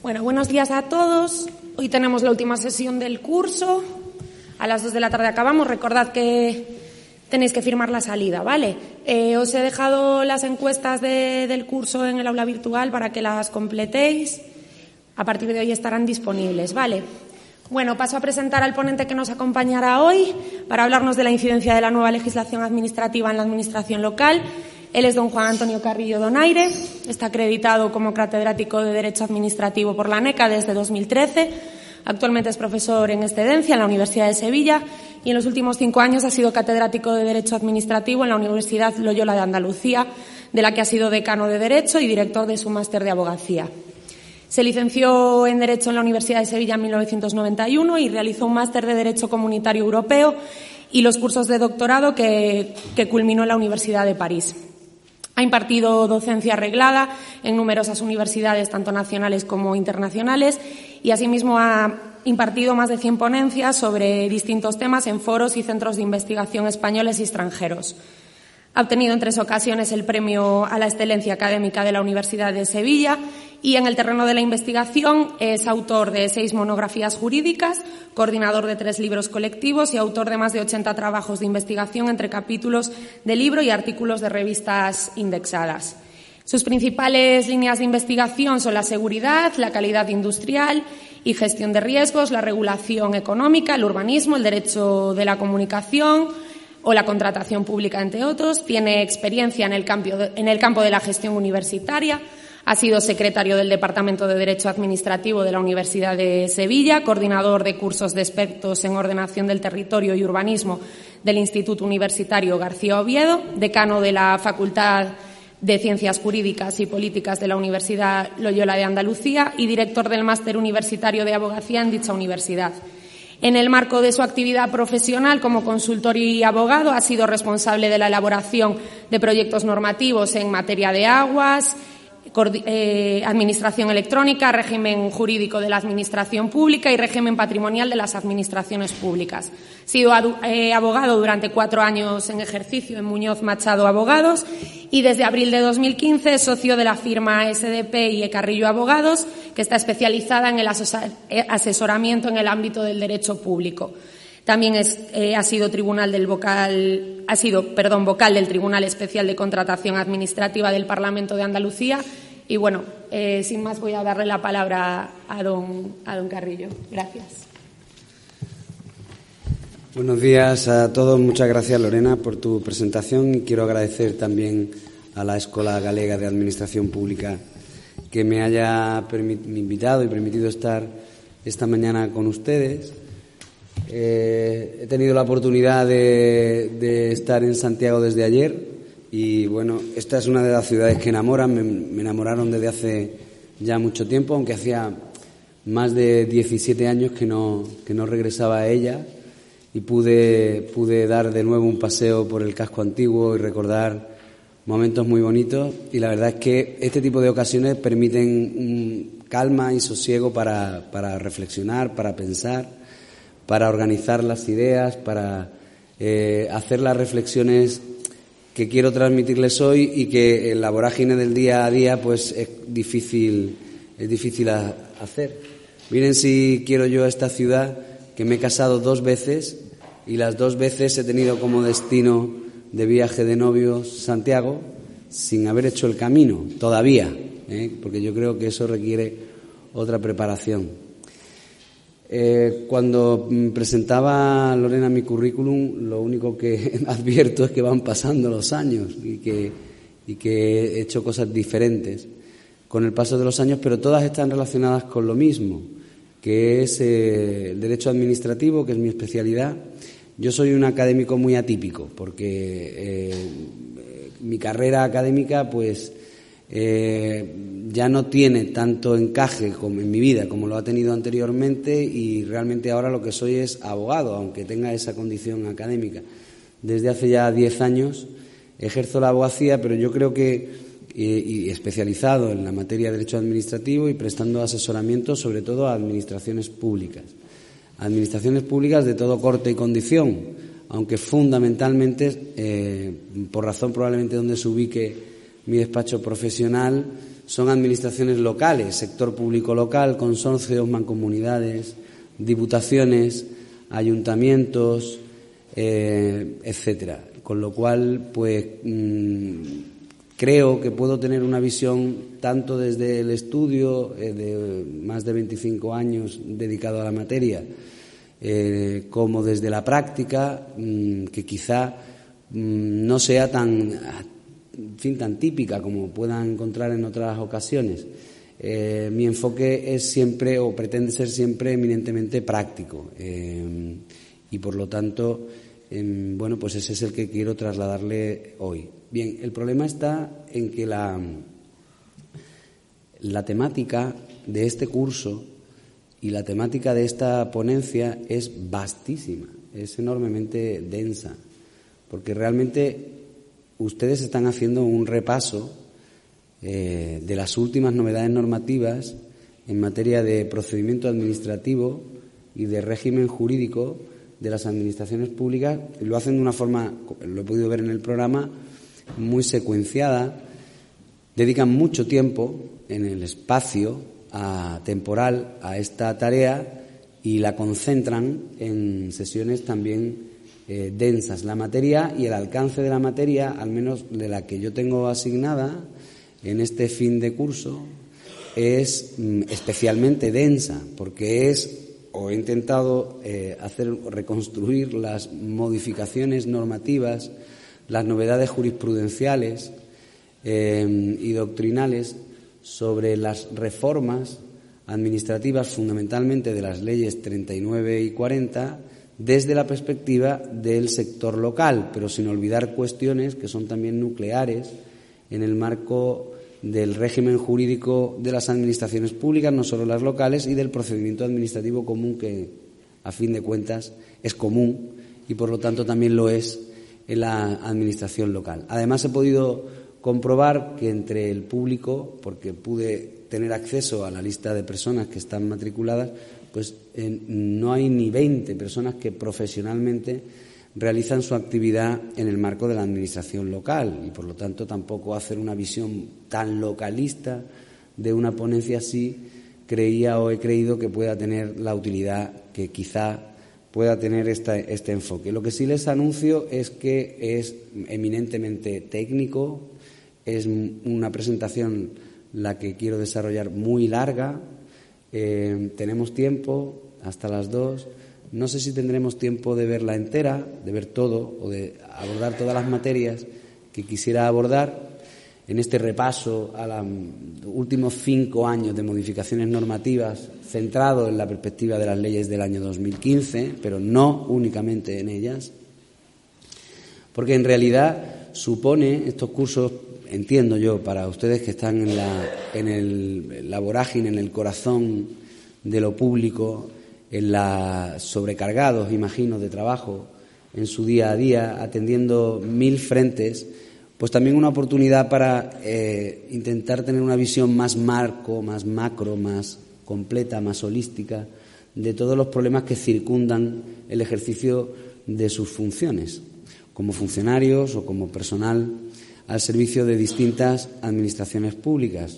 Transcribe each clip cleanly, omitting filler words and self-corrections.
Bueno, buenos días a todos. Hoy tenemos la última sesión del curso. A las 2 de la tarde acabamos. Recordad que tenéis que firmar la salida, ¿vale? Os he dejado las encuestas del curso en el aula virtual para que las completéis. A partir de hoy estarán disponibles, ¿vale? Bueno, paso a presentar al ponente que nos acompañará hoy para hablarnos de la incidencia de la nueva legislación administrativa en la administración local. Él es don Juan Antonio Carrillo Donaire, está acreditado como catedrático de Derecho Administrativo por la ANECA desde 2013, actualmente es profesor en excedencia en la Universidad de Sevilla y en los últimos 5 años ha sido catedrático de Derecho Administrativo en la Universidad Loyola de Andalucía, de la que ha sido decano de Derecho y director de su máster de Abogacía. Se licenció en Derecho en la Universidad de Sevilla en 1991 y realizó un máster de Derecho Comunitario Europeo y los cursos de doctorado que culminó en la Universidad de París. Ha impartido docencia reglada en numerosas universidades, tanto nacionales como internacionales, y asimismo ha impartido más de 100 ponencias sobre distintos temas en foros y centros de investigación españoles y extranjeros. Ha obtenido en 3 ocasiones el Premio a la Excelencia Académica de la Universidad de Sevilla y en el terreno de la investigación es autor de 6 monografías jurídicas, coordinador de 3 libros colectivos y autor de más de 80 trabajos de investigación entre capítulos de libro y artículos de revistas indexadas. Sus principales líneas de investigación son la seguridad, la calidad industrial y gestión de riesgos, la regulación económica, el urbanismo, el derecho de la comunicación o la contratación pública, entre otros. Tiene experiencia en el campo de la gestión universitaria. Ha sido secretario del Departamento de Derecho Administrativo de la Universidad de Sevilla, coordinador de cursos de expertos en ordenación del territorio y urbanismo del Instituto Universitario García Oviedo, decano de la Facultad de Ciencias Jurídicas y Políticas de la Universidad Loyola de Andalucía y director del Máster Universitario de Abogacía en dicha universidad. En el marco de su actividad profesional como consultor y abogado, ha sido responsable de la elaboración de proyectos normativos en materia de aguas, administración electrónica, régimen jurídico de la administración pública y régimen patrimonial de las administraciones públicas. Ha sido abogado durante 4 años en ejercicio en Muñoz Machado Abogados y desde abril de 2015 es socio de la firma SDP y Carrillo Abogados, que está especializada en el asesoramiento en el ámbito del derecho público. También ha sido vocal del Tribunal Especial de Contratación Administrativa del Parlamento de Andalucía. Y bueno, sin más voy a darle la palabra a don Carrillo. Gracias. Buenos días a todos. Muchas gracias, Lorena, por tu presentación. Y quiero agradecer también a la Escuela Galega de Administración Pública que me haya invitado y permitido estar esta mañana con ustedes. He tenido la oportunidad de estar en Santiago desde ayer y, bueno, esta es una de las ciudades que enamoran. Me enamoraron desde hace ya mucho tiempo, aunque hacía más de 17 años que no regresaba a ella y pude dar de nuevo un paseo por el casco antiguo y recordar momentos muy bonitos. Y la verdad es que este tipo de ocasiones permiten calma y sosiego para reflexionar, para pensar, para organizar las ideas, para hacer las reflexiones que quiero transmitirles hoy y que en la vorágine del día a día pues es difícil hacer. Miren si quiero yo a esta ciudad, que me he casado 2 veces y las 2 veces he tenido como destino de viaje de novios Santiago sin haber hecho el camino todavía, porque yo creo que eso requiere otra preparación. Cuando presentaba, Lorena, mi currículum, lo único que advierto es que van pasando los años y que he hecho cosas diferentes con el paso de los años, pero todas están relacionadas con lo mismo, que es el derecho administrativo, que es mi especialidad. Yo soy un académico muy atípico porque mi carrera académica pues ya no tiene tanto encaje en mi vida como lo ha tenido anteriormente y realmente ahora lo que soy es abogado, aunque tenga esa condición académica. Desde hace ya 10 años ejerzo la abogacía, pero yo creo que y especializado en la materia de derecho administrativo y prestando asesoramiento sobre todo a administraciones públicas de todo corte y condición, aunque fundamentalmente por razón probablemente donde se ubique mi despacho profesional, son administraciones locales, sector público local, consorcios, mancomunidades, diputaciones, ayuntamientos, etcétera. Con lo cual, pues creo que puedo tener una visión tanto desde el estudio de más de 25 años dedicado a la materia, como desde la práctica, que quizá no sea tan típica como puedan encontrar en otras ocasiones. Mi enfoque es siempre, o pretende ser siempre, eminentemente práctico, y por lo tanto, bueno, pues ese es el que quiero trasladarle hoy. Bien, el problema está en que la temática de este curso y la temática de esta ponencia es vastísima, es enormemente densa, porque realmente ustedes están haciendo un repaso de las últimas novedades normativas en materia de procedimiento administrativo y de régimen jurídico de las administraciones públicas, y lo hacen de una forma, lo he podido ver en el programa, muy secuenciada. Dedican mucho tiempo en el espacio temporal a esta tarea y la concentran en sesiones también densas. La materia y el alcance de la materia, al menos de la que yo tengo asignada en este fin de curso, es especialmente densa, porque he intentado reconstruir las modificaciones normativas, las novedades jurisprudenciales y doctrinales sobre las reformas administrativas, fundamentalmente de las leyes 39 y 40, desde la perspectiva del sector local, pero sin olvidar cuestiones que son también nucleares en el marco del régimen jurídico de las administraciones públicas, no solo las locales, y del procedimiento administrativo común, que a fin de cuentas es común y por lo tanto también lo es en la administración local. Además, he podido comprobar que entre el público, porque pude tener acceso a la lista de personas que están matriculadas, pues no hay ni 20 personas que profesionalmente realizan su actividad en el marco de la administración local, y por lo tanto tampoco hacer una visión tan localista de una ponencia así he creído que pueda tener la utilidad que quizá pueda tener este enfoque. Lo que sí les anuncio es que es eminentemente técnico, es una presentación la que quiero desarrollar muy larga, tenemos tiempo hasta las 2. No sé si tendremos tiempo de verla entera, de ver todo o de abordar todas las materias que quisiera abordar en este repaso a los últimos 5 años de modificaciones normativas, centrado en la perspectiva de las leyes del año 2015, pero no únicamente en ellas, porque en realidad supone estos cursos, entiendo yo, para ustedes que están en la vorágine, en el corazón de lo público, sobrecargados, imagino, de trabajo en su día a día, atendiendo 1000 frentes, pues también una oportunidad para intentar tener una visión más macro, más completa, más holística de todos los problemas que circundan el ejercicio de sus funciones, como funcionarios o como personal al servicio de distintas administraciones públicas.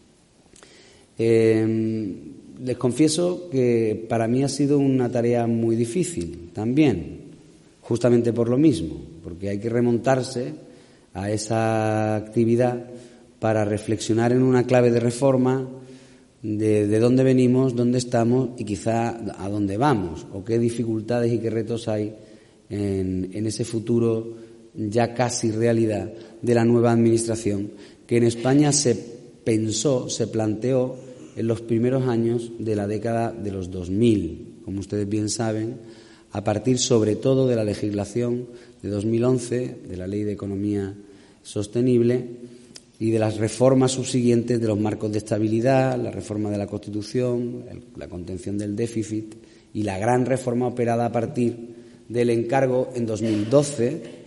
Les confieso que para mí ha sido una tarea muy difícil también, justamente por lo mismo, porque hay que remontarse a esa actividad para reflexionar en una clave de reforma de dónde venimos, dónde estamos y quizá a dónde vamos, o qué dificultades y qué retos hay en ese futuro ya casi realidad de la nueva administración, que en España se planteó en los primeros años de la década de los 2000, como ustedes bien saben, a partir sobre todo de la legislación de 2011, de la Ley de Economía Sostenible y de las reformas subsiguientes de los marcos de estabilidad, la reforma de la Constitución, la contención del déficit y la gran reforma operada a partir del encargo en 2012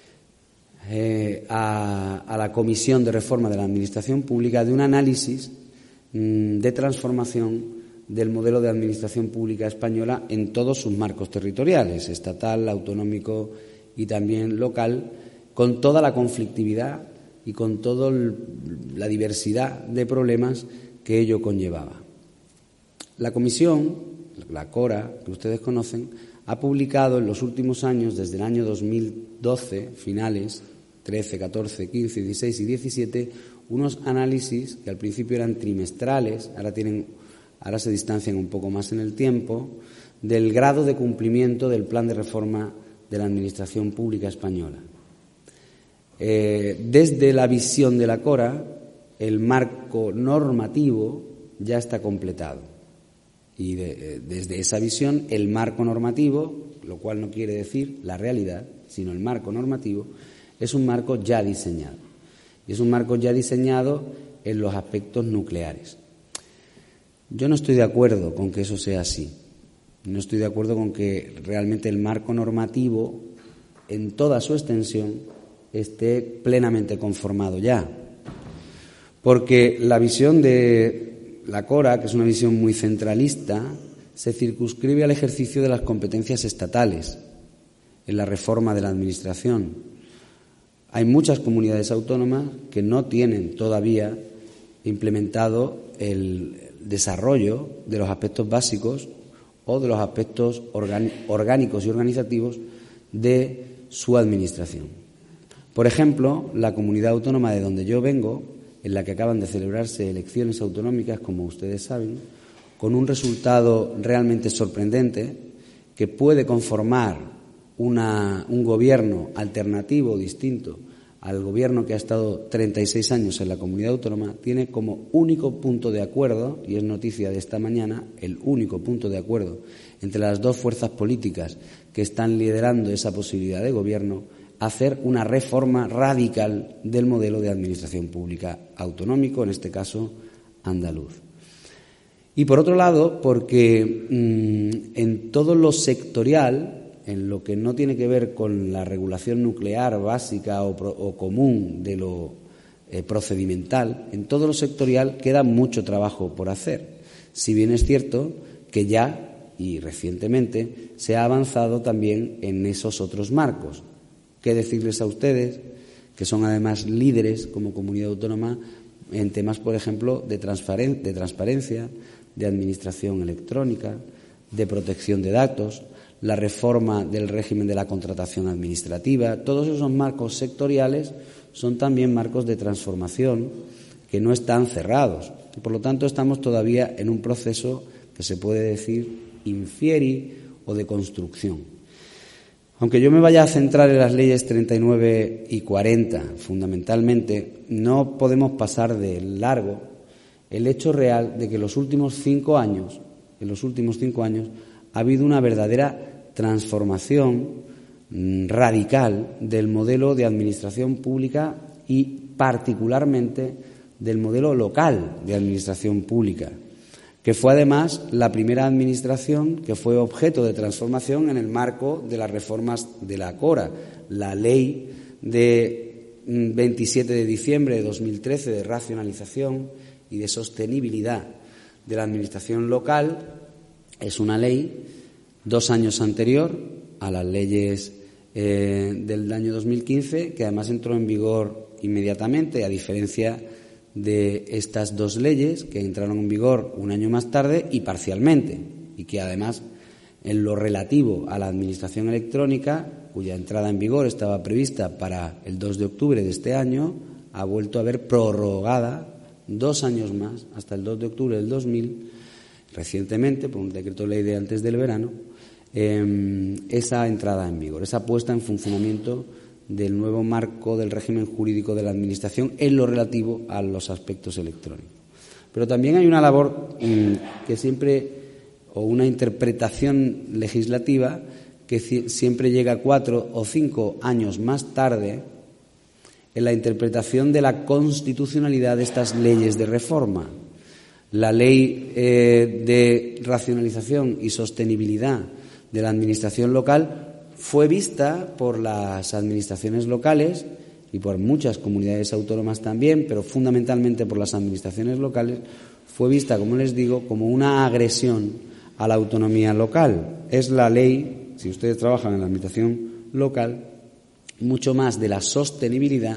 a la Comisión de Reforma de la Administración Pública de un análisis de transformación del modelo de administración pública española en todos sus marcos territoriales, estatal, autonómico y también local, con toda la conflictividad y con toda la diversidad de problemas que ello conllevaba. La comisión, la CORA, que ustedes conocen, ha publicado en los últimos años, desde el año 2012, finales, 13, 14, 15, 16 y 17, unos análisis que al principio eran trimestrales, ahora se distancian un poco más en el tiempo, del grado de cumplimiento del plan de reforma de la Administración Pública Española. Desde la visión de la CORA, el marco normativo ya está completado. Y desde esa visión, el marco normativo, lo cual no quiere decir la realidad, sino el marco normativo, es un marco ya diseñado. Y es un marco ya diseñado en los aspectos nucleares. Yo no estoy de acuerdo con que eso sea así. No estoy de acuerdo con que realmente el marco normativo, en toda su extensión, esté plenamente conformado ya. Porque la visión de la CORA, que es una visión muy centralista, se circunscribe al ejercicio de las competencias estatales en la reforma de la Administración. Hay muchas comunidades autónomas que no tienen todavía implementado el desarrollo de los aspectos básicos o de los aspectos orgánicos y organizativos de su Administración. Por ejemplo, la comunidad autónoma de donde yo vengo, en la que acaban de celebrarse elecciones autonómicas, como ustedes saben, con un resultado realmente sorprendente, que puede conformar un gobierno alternativo, distinto al gobierno que ha estado 36 años en la comunidad autónoma, tiene como único punto de acuerdo, y es noticia de esta mañana, el único punto de acuerdo entre las dos fuerzas políticas que están liderando esa posibilidad de gobierno, hacer una reforma radical del modelo de administración pública autonómico, en este caso andaluz. Y por otro lado, porque en todo lo sectorial, en lo que no tiene que ver con la regulación nuclear básica o común de lo procedimental, en todo lo sectorial queda mucho trabajo por hacer. Si bien es cierto que ya, y recientemente, se ha avanzado también en esos otros marcos. ¿Qué decirles a ustedes, que son además líderes como comunidad autónoma en temas, por ejemplo, de transparencia, de administración electrónica, de protección de datos, la reforma del régimen de la contratación administrativa? Todos esos marcos sectoriales son también marcos de transformación que no están cerrados. Y por lo tanto, estamos todavía en un proceso que se puede decir infieri o de construcción. Aunque yo me vaya a centrar en las leyes 39 y 40, fundamentalmente, no podemos pasar de largo el hecho real de que en los últimos 5 años, ha habido una verdadera transformación radical del modelo de administración pública y particularmente del modelo local de administración pública, que fue además la primera administración que fue objeto de transformación en el marco de las reformas de la CORA, la ley de 27 de diciembre de 2013 de racionalización y de sostenibilidad de la administración local. Es una ley 2 años anterior a las leyes del año 2015, que además entró en vigor inmediatamente, a diferencia de estas 2 leyes que entraron en vigor 1 año más tarde y parcialmente, y que además en lo relativo a la administración electrónica, cuya entrada en vigor estaba prevista para el 2 de octubre de este año, ha vuelto a ver prorrogada 2 años más, hasta el 2 de octubre del 2000, recientemente, por un decreto ley de antes del verano, esa entrada en vigor, esa puesta en funcionamiento del nuevo marco del régimen jurídico de la Administración en lo relativo a los aspectos electrónicos. Pero también hay una labor que siempre, o una interpretación legislativa que siempre llega 4 o 5 años más tarde en la interpretación de la constitucionalidad de estas leyes de reforma. La ley de racionalización y sostenibilidad de la Administración local fue vista por las administraciones locales y por muchas comunidades autónomas también, pero fundamentalmente por las administraciones locales, fue vista, como les digo, como una agresión a la autonomía local. Es la ley, si ustedes trabajan en la administración local, mucho más de la sostenibilidad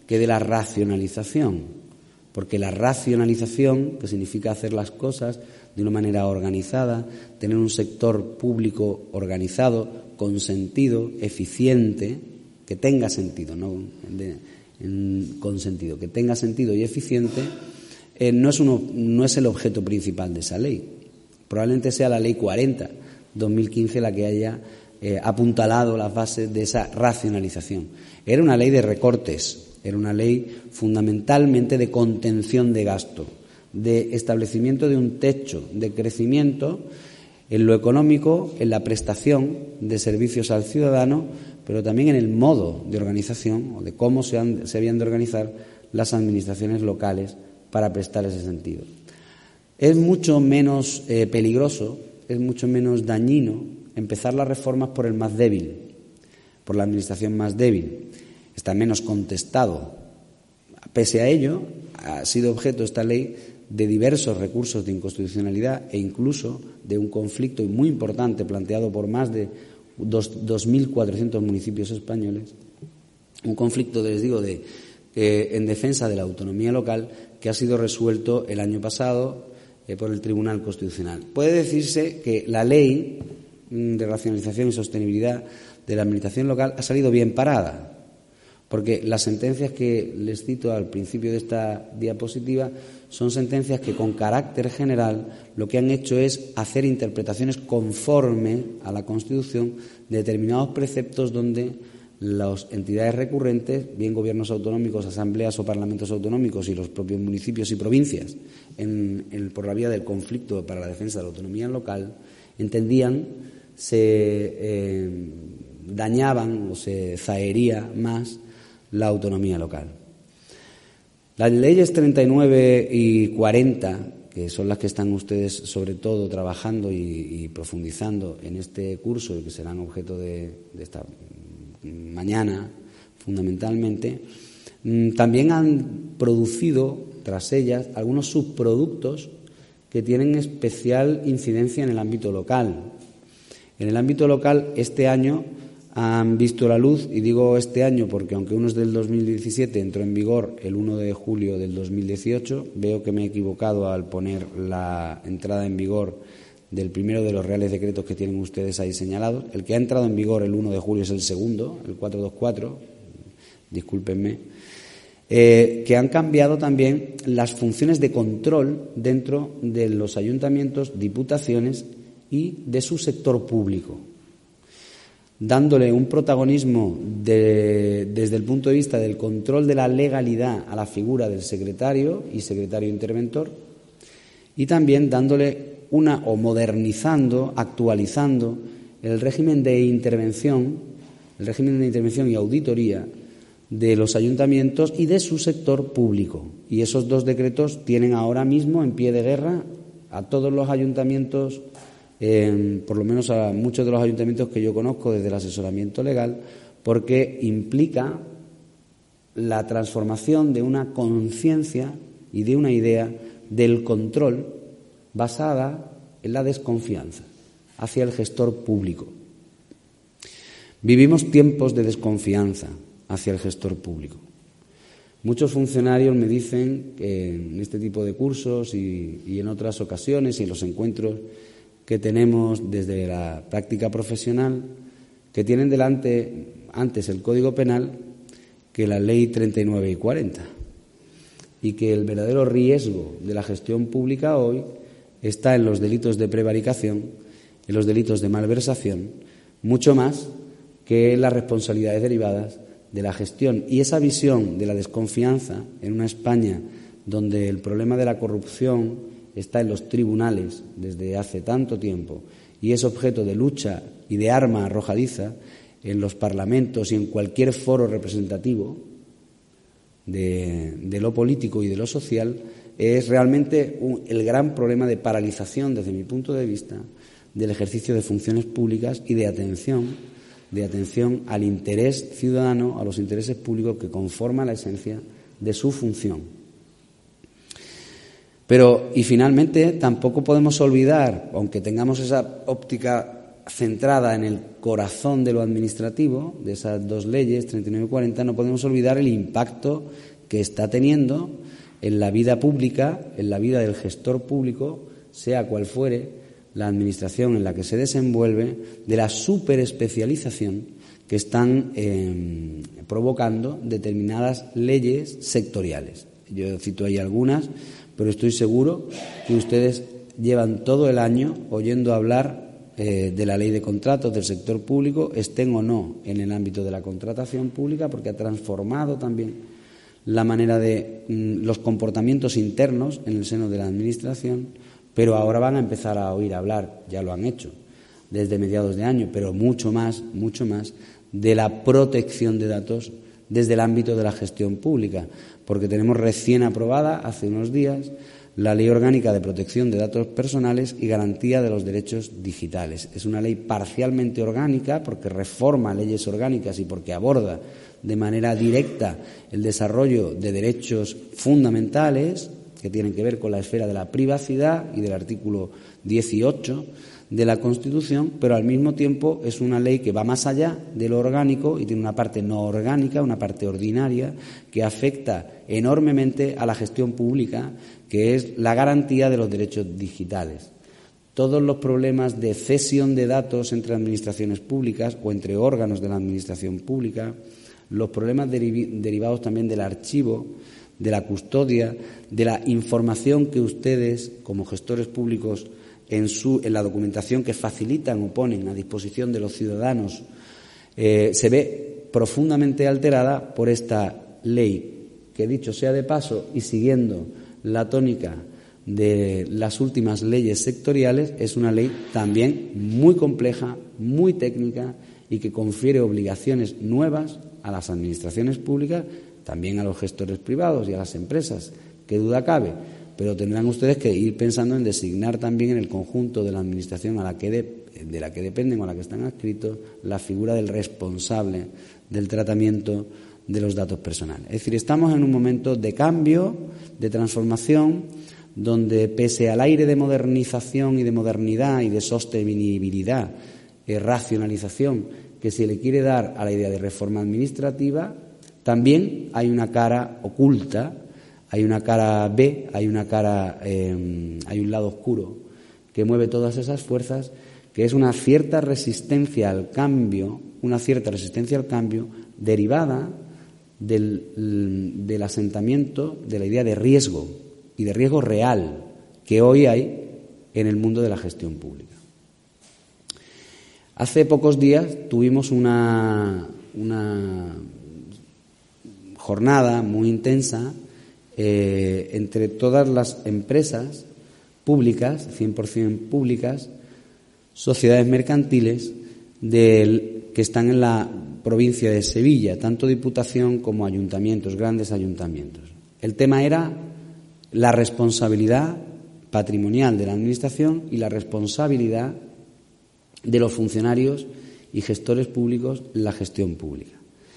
que de la racionalización, porque la racionalización, que significa hacer las cosas de una manera organizada, tener un sector público organizado, con sentido, eficiente, que tenga sentido, con sentido, que tenga sentido y eficiente, no es el objeto principal de esa ley. Probablemente sea la Ley 40/2015 la que haya apuntalado las bases de esa racionalización. Era una ley de recortes, era una ley fundamentalmente de contención de gasto, de establecimiento de un techo de crecimiento en lo económico, en la prestación de servicios al ciudadano, pero también en el modo de organización o de cómo se habían de organizar las administraciones locales para prestar ese sentido. Es mucho menos peligroso, es mucho menos dañino empezar las reformas por el más débil, por la administración más débil. Está menos contestado. Pese a ello, ha sido objeto esta ley de diversos recursos de inconstitucionalidad e incluso de un conflicto muy importante planteado por más de 2.400 municipios españoles, un conflicto, les digo, en defensa de la autonomía local que ha sido resuelto el año pasado por el Tribunal Constitucional. Puede decirse que la ley de racionalización y sostenibilidad de la administración local ha salido bien parada, porque las sentencias que les cito al principio de esta diapositiva son sentencias que con carácter general lo que han hecho es hacer interpretaciones conforme a la Constitución de determinados preceptos donde las entidades recurrentes, bien gobiernos autonómicos, asambleas o parlamentos autonómicos y los propios municipios y provincias, por la vía del conflicto para la defensa de la autonomía local, entendían se dañaban o se zahería más la autonomía local. Las leyes 39 y 40, que son las que están ustedes sobre todo trabajando y profundizando en este curso y que serán objeto de esta mañana fundamentalmente, también han producido tras ellas algunos subproductos que tienen especial incidencia en el ámbito local. En el ámbito local este año han visto la luz, y digo este año porque aunque uno es del 2017, entró en vigor el 1 de julio del 2018, veo que me he equivocado al poner la entrada en vigor del primero de los reales decretos que tienen ustedes ahí señalados. El que ha entrado en vigor el 1 de julio es el segundo, el 424, discúlpenme, que han cambiado también las funciones de control dentro de los ayuntamientos, diputaciones y de su sector público, dándole un protagonismo desde el punto de vista del control de la legalidad a la figura del secretario y secretario interventor, y también dándole modernizando, actualizando el régimen de intervención y auditoría de los ayuntamientos y de su sector público. Y esos dos decretos tienen ahora mismo en pie de guerra a todos los ayuntamientos, por lo menos a muchos de los ayuntamientos que yo conozco desde el asesoramiento legal, porque implica la transformación de una conciencia y de una idea del control basada en la desconfianza hacia el gestor público. Vivimos tiempos de desconfianza hacia el gestor público. Muchos funcionarios me dicen que en este tipo de cursos y en otras ocasiones y en los encuentros que tenemos desde la práctica profesional, que tienen delante antes el Código Penal que la Ley 39 y 40, y que el verdadero riesgo de la gestión pública hoy está en los delitos de prevaricación, en los delitos de malversación, mucho más que en las responsabilidades derivadas de la gestión. Y esa visión de la desconfianza en una España donde el problema de la corrupción está en los tribunales desde hace tanto tiempo y es objeto de lucha y de arma arrojadiza en los parlamentos y en cualquier foro representativo de lo político y de lo social, es realmente el gran problema de paralización, desde mi punto de vista, del ejercicio de funciones públicas y de atención al interés ciudadano, a los intereses públicos que conforman la esencia de su función. Pero, y finalmente, tampoco podemos olvidar, aunque tengamos esa óptica centrada en el corazón de lo administrativo, de esas dos leyes, 39 y 40, no podemos olvidar el impacto que está teniendo en la vida pública, en la vida del gestor público, sea cual fuere la administración en la que se desenvuelve, de la superespecialización que están provocando determinadas leyes sectoriales. Yo cito ahí algunas, pero estoy seguro que ustedes llevan todo el año oyendo hablar de la ley de contratos del sector público, estén o no en el ámbito de la contratación pública, porque ha transformado también la manera de los comportamientos internos en el seno de la Administración, pero ahora van a empezar a oír hablar, ya lo han hecho, desde mediados de año, pero mucho más, de la protección de datos desde el ámbito de la gestión pública, porque tenemos recién aprobada hace unos días la Ley Orgánica de Protección de Datos Personales y Garantía de los Derechos Digitales. Es una ley parcialmente orgánica porque reforma leyes orgánicas y porque aborda de manera directa el desarrollo de derechos fundamentales que tienen que ver con la esfera de la privacidad y del artículo 18 de la Constitución, pero al mismo tiempo es una ley que va más allá de lo orgánico y tiene una parte no orgánica, una parte ordinaria, que afecta enormemente a la gestión pública, que es la garantía de los derechos digitales. Todos los problemas de cesión de datos entre administraciones públicas o entre órganos de la administración pública, los problemas derivados también del archivo, de la custodia, de la información que ustedes, como gestores públicos, en la documentación que facilitan o ponen a disposición de los ciudadanos, se ve profundamente alterada por esta ley, que, dicho sea de paso y siguiendo la tónica de las últimas leyes sectoriales, es una ley también muy compleja, muy técnica y que confiere obligaciones nuevas a las administraciones públicas, también a los gestores privados y a las empresas, qué duda cabe, pero tendrán ustedes que ir pensando en designar también en el conjunto de la administración de la que dependen o a la que están adscritos la figura del responsable del tratamiento de los datos personales. Es decir, estamos en un momento de cambio, de transformación, donde pese al aire de modernización y de modernidad y de sostenibilidad, racionalización que se le quiere dar a la idea de reforma administrativa, también hay una cara oculta, hay una cara B, hay un lado oscuro que mueve todas esas fuerzas, que es una cierta resistencia al cambio, derivada del asentamiento de la idea de riesgo y de riesgo real que hoy hay en el mundo de la gestión pública. Hace pocos días tuvimos una jornada muy intensa entre todas las empresas públicas, 100% públicas, sociedades mercantiles que están en la provincia de Sevilla, tanto Diputación como ayuntamientos, grandes ayuntamientos. El tema era la responsabilidad patrimonial de la Administración y la responsabilidad de los funcionarios y gestores públicos en la gestión pública.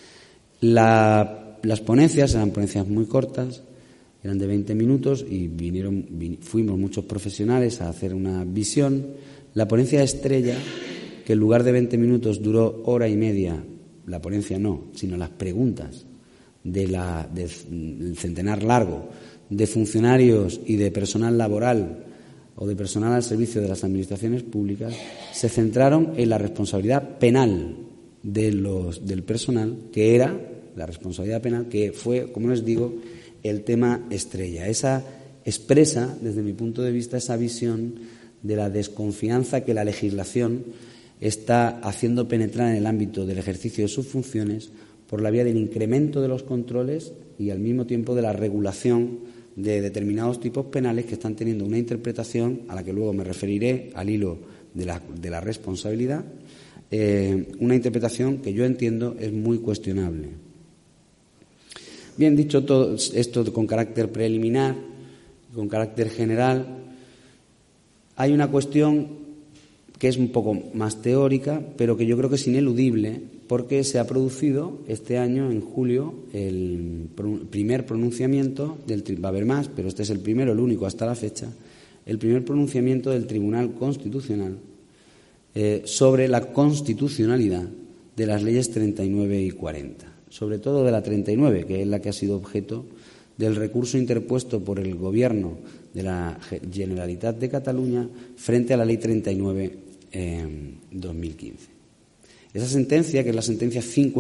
Las ponencias eran ponencias muy cortas, eran de 20 minutos y fuimos muchos profesionales a hacer una visión. La ponencia estrella, que en lugar de 20 minutos duró hora y media, la ponencia no, sino las preguntas del centenar largo de funcionarios y de personal laboral o de personal al servicio de las administraciones públicas, se centraron en la responsabilidad penal del personal, que era la responsabilidad penal, que fue, como les digo, el tema estrella. Esa expresa, desde mi punto de vista, esa visión de la desconfianza que la legislación está haciendo penetrar en el ámbito del ejercicio de sus funciones por la vía del incremento de los controles y al mismo tiempo de la regulación de determinados tipos penales que están teniendo una interpretación a la que luego me referiré al hilo de la responsabilidad, una interpretación que yo entiendo es muy cuestionable. Bien, dicho todo esto con carácter preliminar, con carácter general, hay una cuestión que es un poco más teórica, pero que yo creo que es ineludible, porque se ha producido este año, en julio, el primer pronunciamiento va a haber más, pero este es el primero, el único hasta la fecha, el primer pronunciamiento del Tribunal Constitucional sobre la constitucionalidad de las leyes 39 y 40, sobre todo de la 39, que es la que ha sido objeto del recurso interpuesto por el Gobierno de la Generalitat de Cataluña frente a la Ley 39 en 2015. Esa sentencia, que es la sentencia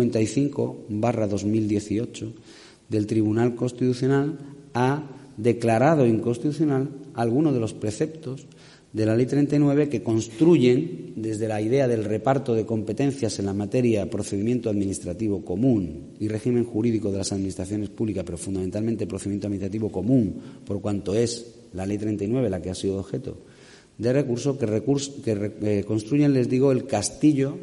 55/2018 del Tribunal Constitucional, ha declarado inconstitucional algunos de los preceptos de la Ley 39 que construyen desde la idea del reparto de competencias en la materia procedimiento administrativo común y régimen jurídico de las administraciones públicas, pero fundamentalmente procedimiento administrativo común, por cuanto es la Ley 39 la que ha sido objeto de recurso, que construyen, les digo, el castillo,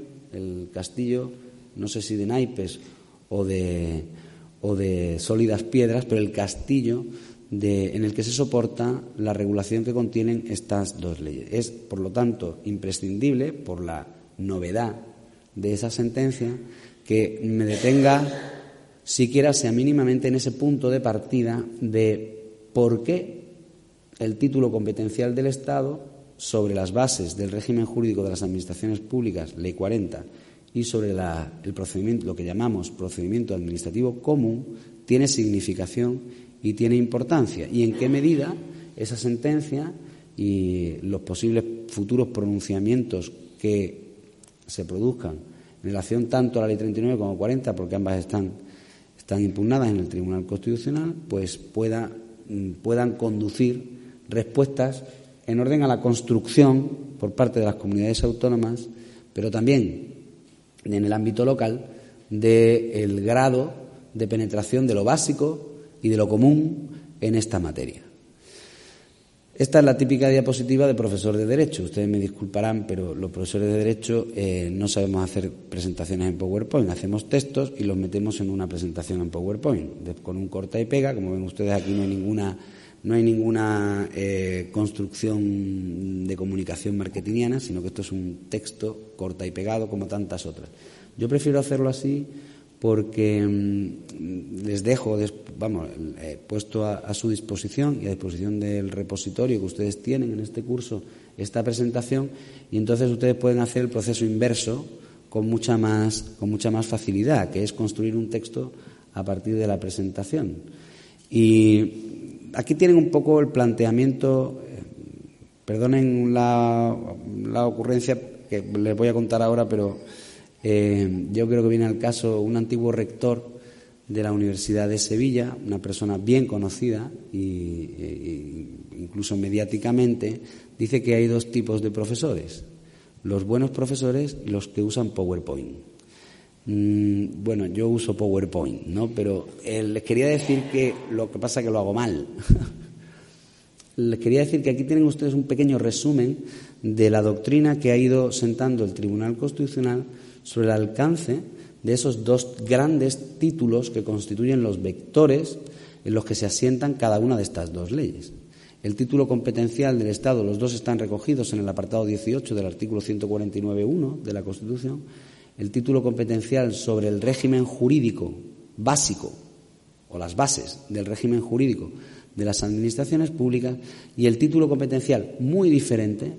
no sé si de naipes o de sólidas piedras, pero el castillo en el que se soporta la regulación que contienen estas dos leyes. Es, por lo tanto, imprescindible, por la novedad de esa sentencia, que me detenga, siquiera sea mínimamente, en ese punto de partida de por qué el título competencial del Estado sobre las bases del régimen jurídico de las administraciones públicas, Ley 40, y sobre el procedimiento, lo que llamamos procedimiento administrativo común, tiene significación y tiene importancia, y en qué medida esa sentencia y los posibles futuros pronunciamientos que se produzcan en relación tanto a la Ley 39 como 40, porque ambas están impugnadas en el Tribunal Constitucional, pues puedan conducir respuestas en orden a la construcción por parte de las comunidades autónomas, pero también en el ámbito local, del grado de penetración de lo básico y de lo común en esta materia. Esta es la típica diapositiva de profesor de Derecho. Ustedes me disculparán, pero los profesores de Derecho no sabemos hacer presentaciones en PowerPoint. Hacemos textos y los metemos en una presentación en PowerPoint, con un corta y pega. Como ven ustedes, aquí no hay ninguna construcción de comunicación marketingiana, sino que esto es un texto corta y pegado como tantas otras. Yo prefiero hacerlo así porque les dejo, puesto a su disposición y a disposición del repositorio que ustedes tienen en este curso esta presentación, y entonces ustedes pueden hacer el proceso inverso con mucha más facilidad, que es construir un texto a partir de la presentación. Y aquí tienen un poco el planteamiento, perdonen la ocurrencia que les voy a contar ahora, pero yo creo que viene al caso. Un antiguo rector de la Universidad de Sevilla, una persona bien conocida incluso mediáticamente, dice que hay dos tipos de profesores: los buenos profesores y los que usan PowerPoint. Bueno, yo uso PowerPoint, ¿no? Pero les quería decir que lo que pasa es que lo hago mal. Les quería decir que aquí tienen ustedes un pequeño resumen de la doctrina que ha ido sentando el Tribunal Constitucional sobre el alcance de esos dos grandes títulos que constituyen los vectores en los que se asientan cada una de estas dos leyes. El título competencial del Estado, los dos están recogidos en el apartado 18 del artículo 149.1 de la Constitución. El título competencial sobre el régimen jurídico básico, o las bases del régimen jurídico de las administraciones públicas, y el título competencial muy diferente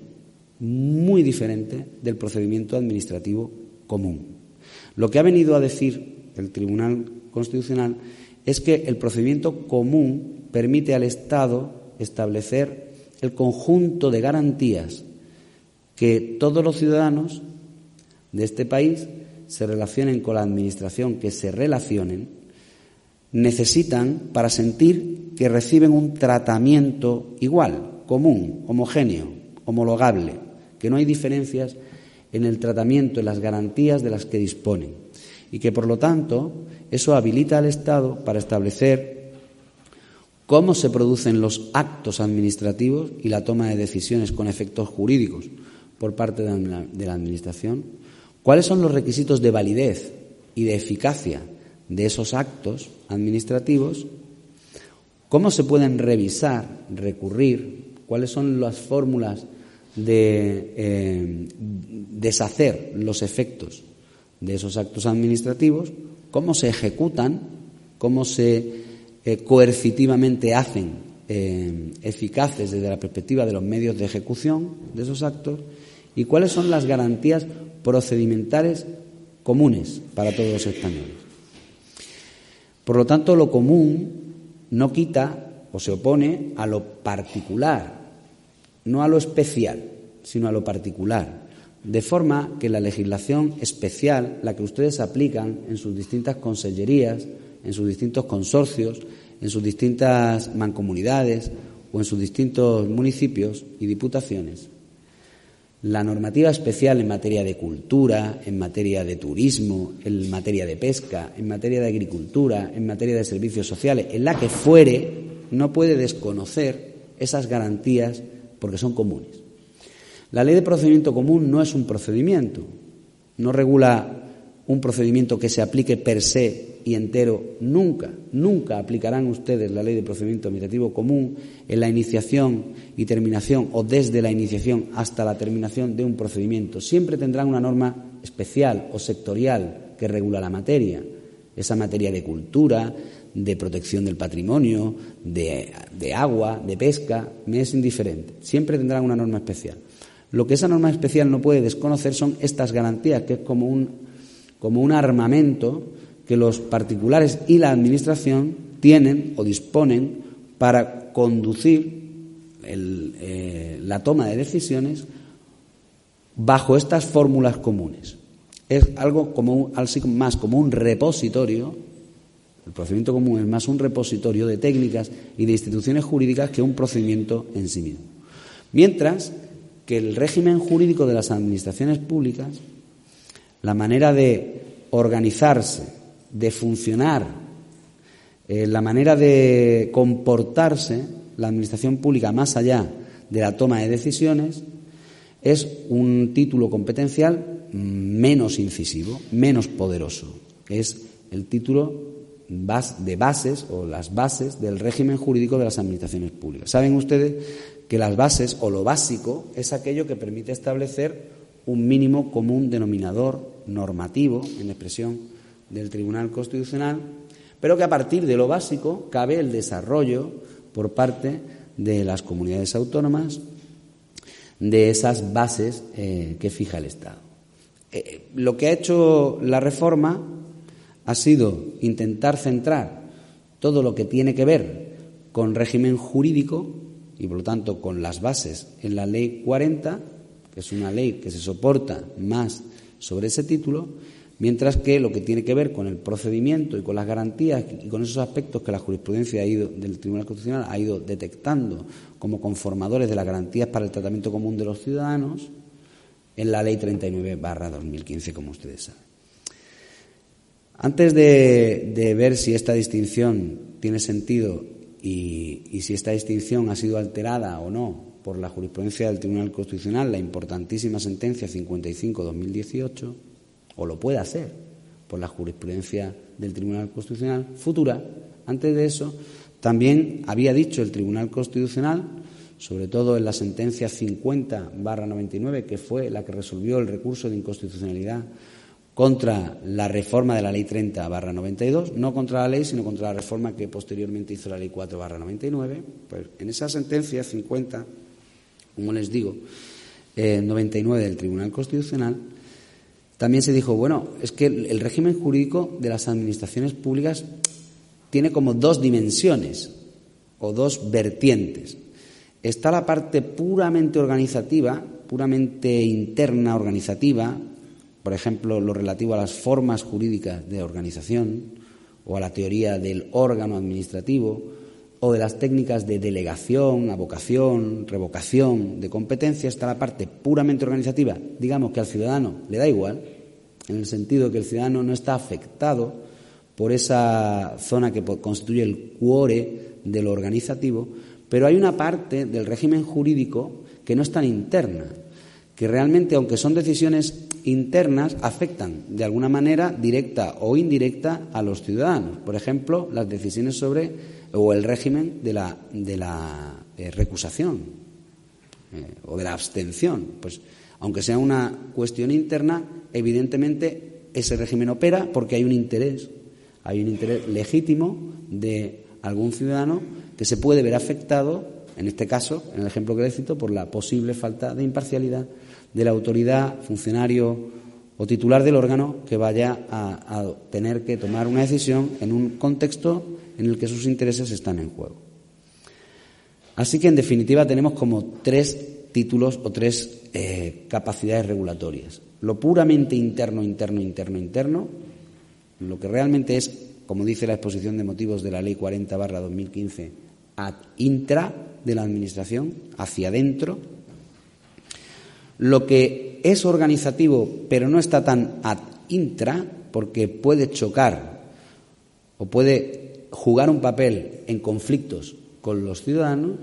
del procedimiento administrativo común. Lo que ha venido a decir el Tribunal Constitucional es que el procedimiento común permite al Estado establecer el conjunto de garantías que todos los ciudadanos de este país se relacionen con la administración, que se relacionen, necesitan para sentir que reciben un tratamiento igual, común, homogéneo, homologable, que no hay diferencias en el tratamiento, en las garantías de las que disponen, y que, por lo tanto, eso habilita al Estado para establecer cómo se producen los actos administrativos y la toma de decisiones con efectos jurídicos por parte de la Administración, cuáles son los requisitos de validez y de eficacia de esos actos administrativos, cómo se pueden revisar, recurrir, cuáles son las fórmulas de deshacer los efectos de esos actos administrativos, cómo se ejecutan, cómo se coercitivamente hacen eficaces desde la perspectiva de los medios de ejecución de esos actos, ¿Y cuáles son las garantías procedimentales comunes para todos los españoles? Por lo tanto, lo común no quita o se opone a lo particular, no a lo especial, sino a lo particular. De forma que la legislación especial, la que ustedes aplican en sus distintas consellerías, en sus distintos consorcios, en sus distintas mancomunidades o en sus distintos municipios y diputaciones, la normativa especial en materia de cultura, en materia de turismo, en materia de pesca, en materia de agricultura, en materia de servicios sociales, en la que fuere, no puede desconocer esas garantías porque son comunes. La Ley de Procedimiento Común no es un procedimiento, no regula un procedimiento que se aplique per se y entero. Nunca aplicarán ustedes la Ley de Procedimiento Administrativo Común en la iniciación y terminación o desde la iniciación hasta la terminación de un procedimiento. Siempre tendrán una norma especial o sectorial que regula la materia, esa materia de cultura, de protección del patrimonio, de agua, de pesca, me es indiferente. Siempre tendrán una norma especial. Lo que esa norma especial no puede desconocer son estas garantías, que es como un armamento que los particulares y la Administración tienen o disponen para conducir la toma de decisiones bajo estas fórmulas comunes. Es algo más como un repositorio. El procedimiento común es más un repositorio de técnicas y de instituciones jurídicas que un procedimiento en sí mismo. Mientras que el régimen jurídico de las administraciones públicas, la manera de organizarse, de funcionar, la manera de comportarse, la administración pública más allá de la toma de decisiones, es un título competencial menos incisivo, menos poderoso. Es el título de bases o las bases del régimen jurídico de las administraciones públicas. Saben ustedes que las bases o lo básico es aquello que permite establecer un mínimo común denominador normativo, en expresión del Tribunal Constitucional, pero que a partir de lo básico cabe el desarrollo por parte de las comunidades autónomas de esas bases que fija el Estado. Lo que ha hecho la reforma ha sido intentar centrar todo lo que tiene que ver con régimen jurídico y, por lo tanto, con las bases en la Ley 40, que es una ley que se soporta más sobre ese título, mientras que lo que tiene que ver con el procedimiento y con las garantías y con esos aspectos que la jurisprudencia del Tribunal Constitucional ha ido detectando como conformadores de las garantías para el tratamiento común de los ciudadanos, en la Ley 39/2015, como ustedes saben. Antes de ver si esta distinción tiene sentido y si esta distinción ha sido alterada o no por la jurisprudencia del Tribunal Constitucional, la importantísima sentencia 55/2018, o lo pueda ser por la jurisprudencia del Tribunal Constitucional futura, antes de eso también había dicho el Tribunal Constitucional, sobre todo en la sentencia 50/99, que fue la que resolvió el recurso de inconstitucionalidad contra la reforma de la Ley 30/92, no contra la ley, sino contra la reforma que posteriormente hizo la Ley 4/99. Pues en esa sentencia 50, como les digo, 99 del Tribunal Constitucional, también se dijo, bueno, es que el régimen jurídico de las administraciones públicas tiene como dos dimensiones o dos vertientes. Está la parte puramente organizativa, puramente interna organizativa, por ejemplo, lo relativo a las formas jurídicas de organización o a la teoría del órgano administrativo o de las técnicas de delegación, avocación, revocación de competencia. Está la parte puramente organizativa, digamos que al ciudadano le da igual, en el sentido de que el ciudadano no está afectado por esa zona que constituye el cuore de lo organizativo, pero hay una parte del régimen jurídico que no es tan interna, que realmente, aunque son decisiones internas, afectan de alguna manera directa o indirecta a los ciudadanos. Por ejemplo, las decisiones sobre o el régimen de la recusación o de la abstención. Pues, aunque sea una cuestión interna, evidentemente ese régimen opera porque hay un interés legítimo de algún ciudadano que se puede ver afectado en este caso, en el ejemplo que le cito, por la posible falta de imparcialidad de la autoridad, funcionario o titular del órgano que vaya a tener que tomar una decisión en un contexto en el que sus intereses están en juego. Así que, en definitiva, tenemos como 3 títulos o 3 capacidades regulatorias. Lo puramente interno, lo que realmente es, como dice la exposición de motivos de la Ley 40/2015, ad intra de la Administración, hacia adentro. Lo que es organizativo, pero no está tan ad intra, porque puede chocar o puede jugar un papel en conflictos con los ciudadanos,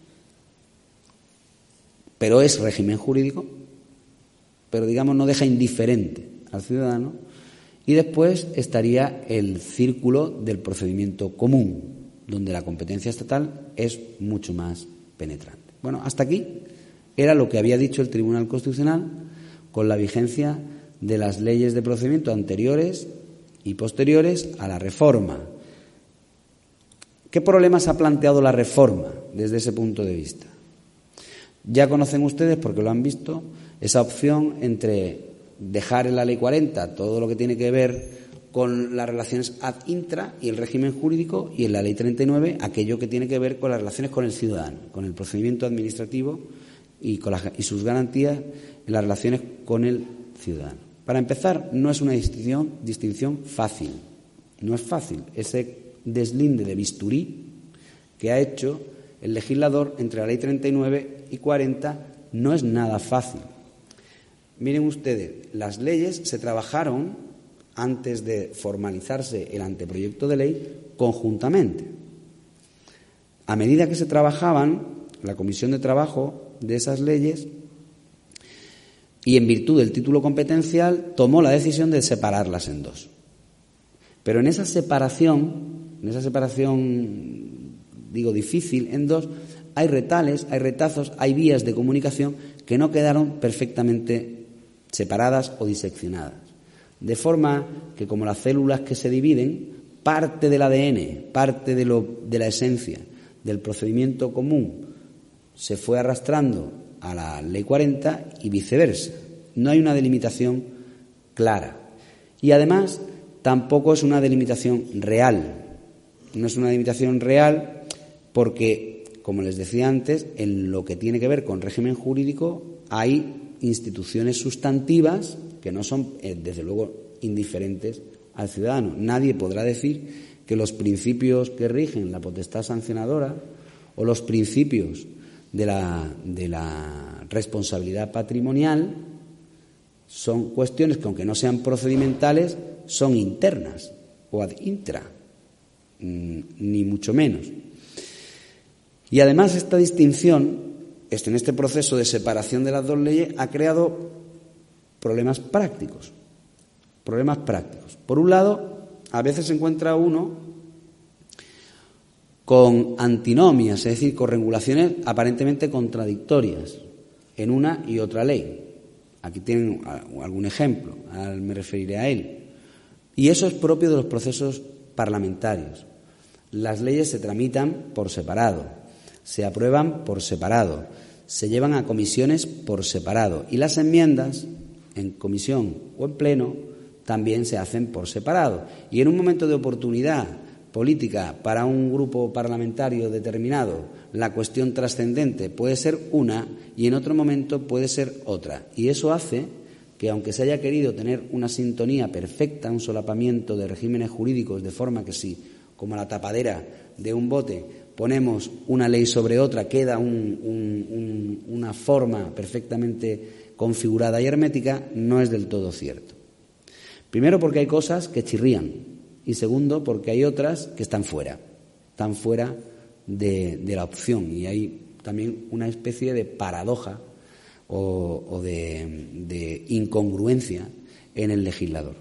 pero es régimen jurídico, pero digamos no deja indiferente al ciudadano. Y después estaría el círculo del procedimiento común, donde la competencia estatal es mucho más penetrante. Bueno, hasta aquí era lo que había dicho el Tribunal Constitucional con la vigencia de las leyes de procedimiento anteriores y posteriores a la reforma. ¿Qué problemas ha planteado la reforma desde ese punto de vista? Ya conocen ustedes, porque lo han visto, esa opción entre dejar en la Ley 40 todo lo que tiene que ver con las relaciones ad intra y el régimen jurídico, y en la Ley 39 aquello que tiene que ver con las relaciones con el ciudadano, con el procedimiento administrativo y sus garantías en las relaciones con el ciudadano. Para empezar, no es una distinción fácil. No es fácil ese deslinde de bisturí que ha hecho el legislador entre la Ley 39 y 40, no es nada fácil. Miren ustedes, las leyes se trabajaron antes de formalizarse el anteproyecto de ley conjuntamente. A medida que se trabajaban, la comisión de trabajo de esas leyes, y en virtud del título competencial, tomó la decisión de separarlas en 2. Pero en esa separación difícil en 2, hay retales, hay retazos, hay vías de comunicación que no quedaron perfectamente separadas o diseccionadas. De forma que, como las células que se dividen, parte del ADN, parte de la esencia del procedimiento común se fue arrastrando a la Ley 40 y viceversa. No hay una delimitación clara. Y además, tampoco es una delimitación real. No es una delimitación real porque, como les decía antes, en lo que tiene que ver con régimen jurídico hay instituciones sustantivas que no son, desde luego, indiferentes al ciudadano. Nadie podrá decir que los principios que rigen la potestad sancionadora o los principios de la responsabilidad patrimonial son cuestiones que, aunque no sean procedimentales, son internas o ad intra, ni mucho menos. Y además esta distinción, en este proceso de separación de las 2 leyes, ha creado problemas prácticos. Por un lado, a veces se encuentra uno con antinomias, es decir, con regulaciones aparentemente contradictorias en una y otra ley. Aquí tienen algún ejemplo, me referiré a él. Y eso es propio de los procesos parlamentarios. Las leyes se tramitan por separado, se aprueban por separado, se llevan a comisiones por separado, y las enmiendas en comisión o en pleno también se hacen por separado. Y en un momento de oportunidad política para un grupo parlamentario determinado, la cuestión trascendente puede ser una y en otro momento puede ser otra. Y eso hace que, aunque se haya querido tener una sintonía perfecta, un solapamiento de regímenes jurídicos, de forma que si, como la tapadera de un bote, ponemos una ley sobre otra, queda una forma perfectamente configurada y hermética, no es del todo cierto. Primero, porque hay cosas que chirrían, y segundo, porque hay otras que están fuera de la opción, y hay también una especie de paradoja o de incongruencia en el legislador.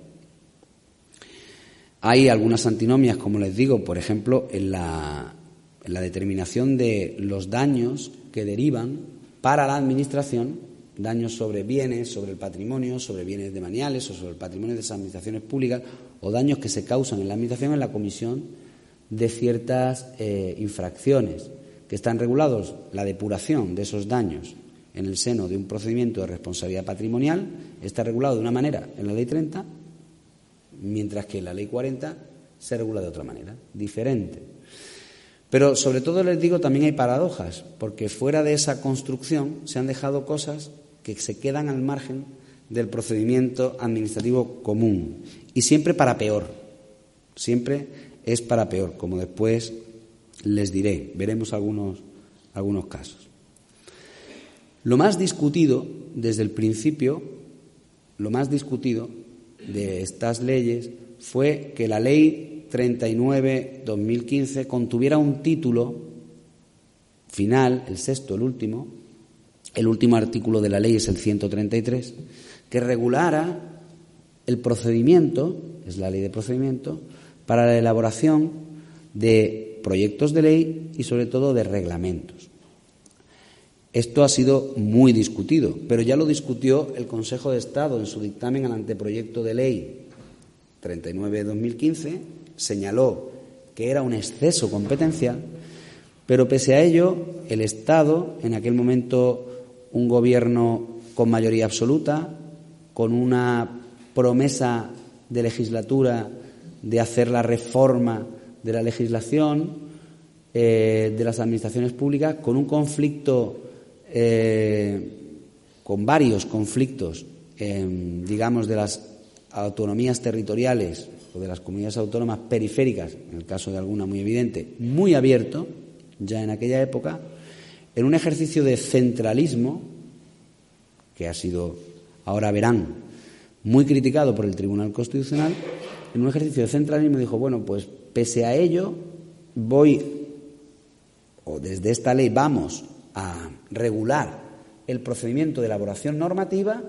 Hay algunas antinomias, como les digo, por ejemplo, en la determinación de los daños que derivan para la Administración, daños sobre bienes, sobre el patrimonio, sobre bienes demaniales o sobre el patrimonio de esas administraciones públicas, o daños que se causan en la Administración en la comisión de ciertas infracciones, que están regulados la depuración de esos daños en el seno de un procedimiento de responsabilidad patrimonial, está regulado de una manera en la Ley 30, mientras que en la Ley 40 se regula de otra manera, diferente. Pero sobre todo les digo, también hay paradojas, porque fuera de esa construcción se han dejado cosas que se quedan al margen del procedimiento administrativo común, y siempre para peor, siempre es para peor, como después les diré, veremos algunos casos. Lo más discutido desde el principio, lo más discutido de estas leyes fue que la Ley 39/2015 contuviera un título final, el sexto, el último artículo de la ley es el 133, que regulara el procedimiento, es la ley de procedimiento, para la elaboración de proyectos de ley y sobre todo de reglamentos. Esto ha sido muy discutido, pero ya lo discutió el Consejo de Estado en su dictamen al anteproyecto de ley 39/2015, señaló que era un exceso competencial, pero pese a ello, el Estado, en aquel momento un gobierno con mayoría absoluta, con una promesa de legislatura de hacer la reforma de la legislación de las administraciones públicas, con un conflicto, con varios conflictos, digamos, de las autonomías territoriales o de las comunidades autónomas periféricas, en el caso de alguna muy evidente, muy abierto, ya en aquella época, en un ejercicio de centralismo que ha sido, ahora verán, muy criticado por el Tribunal Constitucional. En un ejercicio de centralismo dijo, bueno, pues pese a ello desde esta ley vamos a regular el procedimiento de elaboración normativa,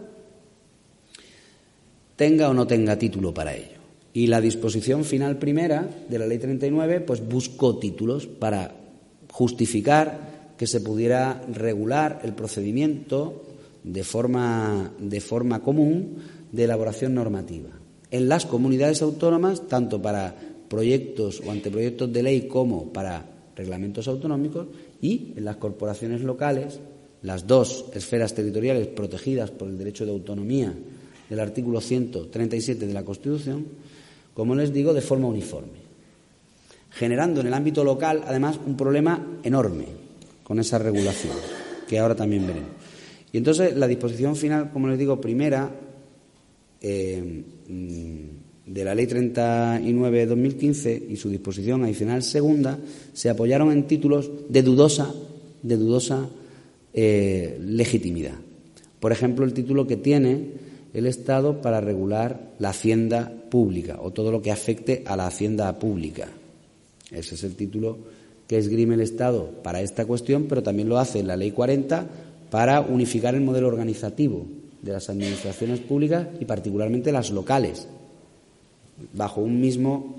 tenga o no tenga título para ello. Y la disposición final primera de la Ley 39 pues buscó títulos para justificar que se pudiera regular el procedimiento de forma común de elaboración normativa en las comunidades autónomas, tanto para proyectos o anteproyectos de ley como para reglamentos autonómicos, y en las corporaciones locales, las dos esferas territoriales protegidas por el derecho de autonomía del artículo 137 de la Constitución, como les digo, de forma uniforme, generando en el ámbito local, además, un problema enorme con esa regulación, que ahora también veremos. Y entonces la disposición final, como les digo, primera de la Ley 39/2015 y su disposición adicional segunda se apoyaron en títulos de dudosa legitimidad. Por ejemplo, el título que tiene el Estado para regular la hacienda pública o todo lo que afecte a la hacienda pública. Ese es el título que esgrime el Estado para esta cuestión, pero también lo hace en la Ley 40 para unificar el modelo organizativo de las administraciones públicas y particularmente las locales, bajo un mismo,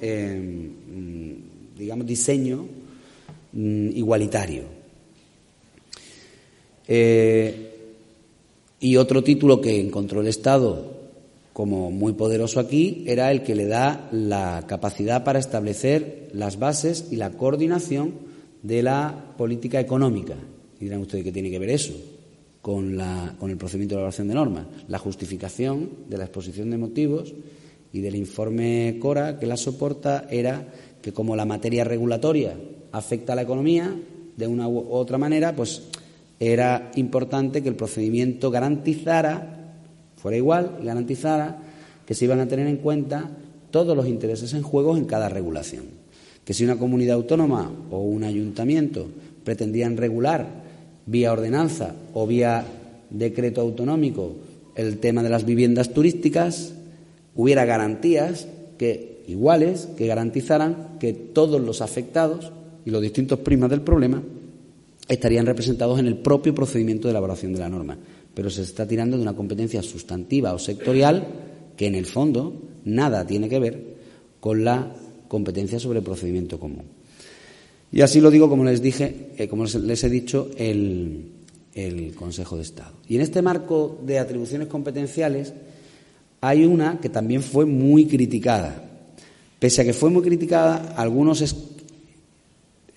diseño igualitario. Y otro título que encontró el Estado como muy poderoso aquí era el que le da la capacidad para establecer las bases y la coordinación de la política económica. Y dirán ustedes, ¿qué tiene que ver eso con el procedimiento de elaboración de normas? La justificación de la exposición de motivos y del informe Cora que la soporta era que, como la materia regulatoria afecta a la economía de una u otra manera, pues era importante que el procedimiento fuera igual y garantizara que se iban a tener en cuenta todos los intereses en juego en cada regulación. Que si una comunidad autónoma o un ayuntamiento pretendían regular vía ordenanza o vía decreto autonómico el tema de las viviendas turísticas, hubiera garantías iguales que garantizaran que todos los afectados y los distintos prismas del problema estarían representados en el propio procedimiento de elaboración de la norma. Pero se está tirando de una competencia sustantiva o sectorial que, en el fondo, nada tiene que ver con la competencia sobre el procedimiento común. Y así lo digo, como les he dicho, el Consejo de Estado. Y en este marco de atribuciones competenciales hay una que también fue muy criticada. Pese a que fue muy criticada, algunos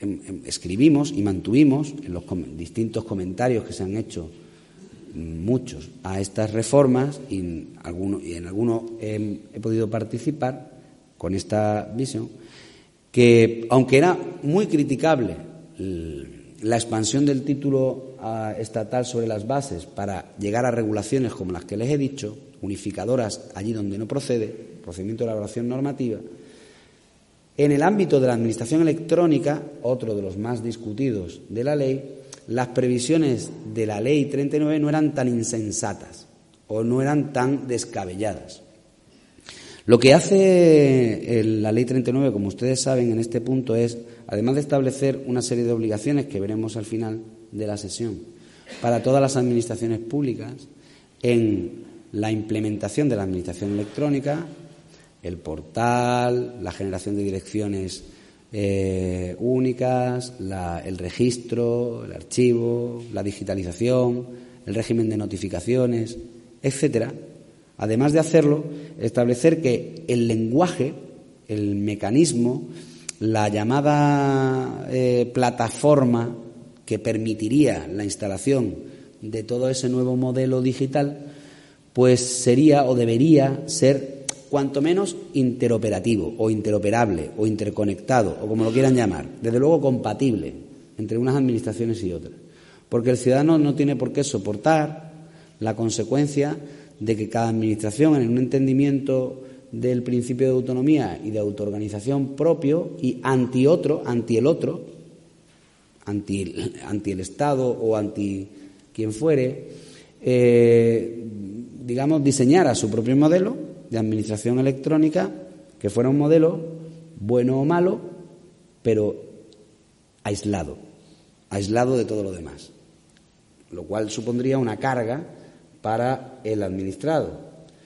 escribimos y mantuvimos en los distintos comentarios que se han hecho, muchos, a estas reformas, y en algunos he podido participar con esta visión, que aunque era muy criticable la expansión del título estatal sobre las bases para llegar a regulaciones como las que les he dicho, unificadoras allí donde no procede, procedimiento de elaboración normativa, en el ámbito de la administración electrónica, otro de los más discutidos de la ley, las previsiones de la Ley 39 no eran tan insensatas o no eran tan descabelladas. Lo que hace la Ley 39, como ustedes saben, en este punto es, además de establecer una serie de obligaciones que veremos al final de la sesión, para todas las administraciones públicas, en la implementación de la administración electrónica, el portal, la generación de direcciones únicas, el registro, el archivo, la digitalización, el régimen de notificaciones, etcétera. Además de hacerlo, establecer que el lenguaje, el mecanismo, la llamada plataforma que permitiría la instalación de todo ese nuevo modelo digital, pues sería o debería ser cuanto menos interoperativo o interoperable o interconectado o como lo quieran llamar, desde luego compatible entre unas administraciones y otras. Porque el ciudadano no tiene por qué soportar la consecuencia de que cada administración, en un entendimiento del principio de autonomía y de autoorganización propio y anti el Estado o anti quien fuere, diseñara su propio modelo de administración electrónica, que fuera un modelo bueno o malo, pero aislado de todo lo demás, lo cual supondría una carga para el administrado.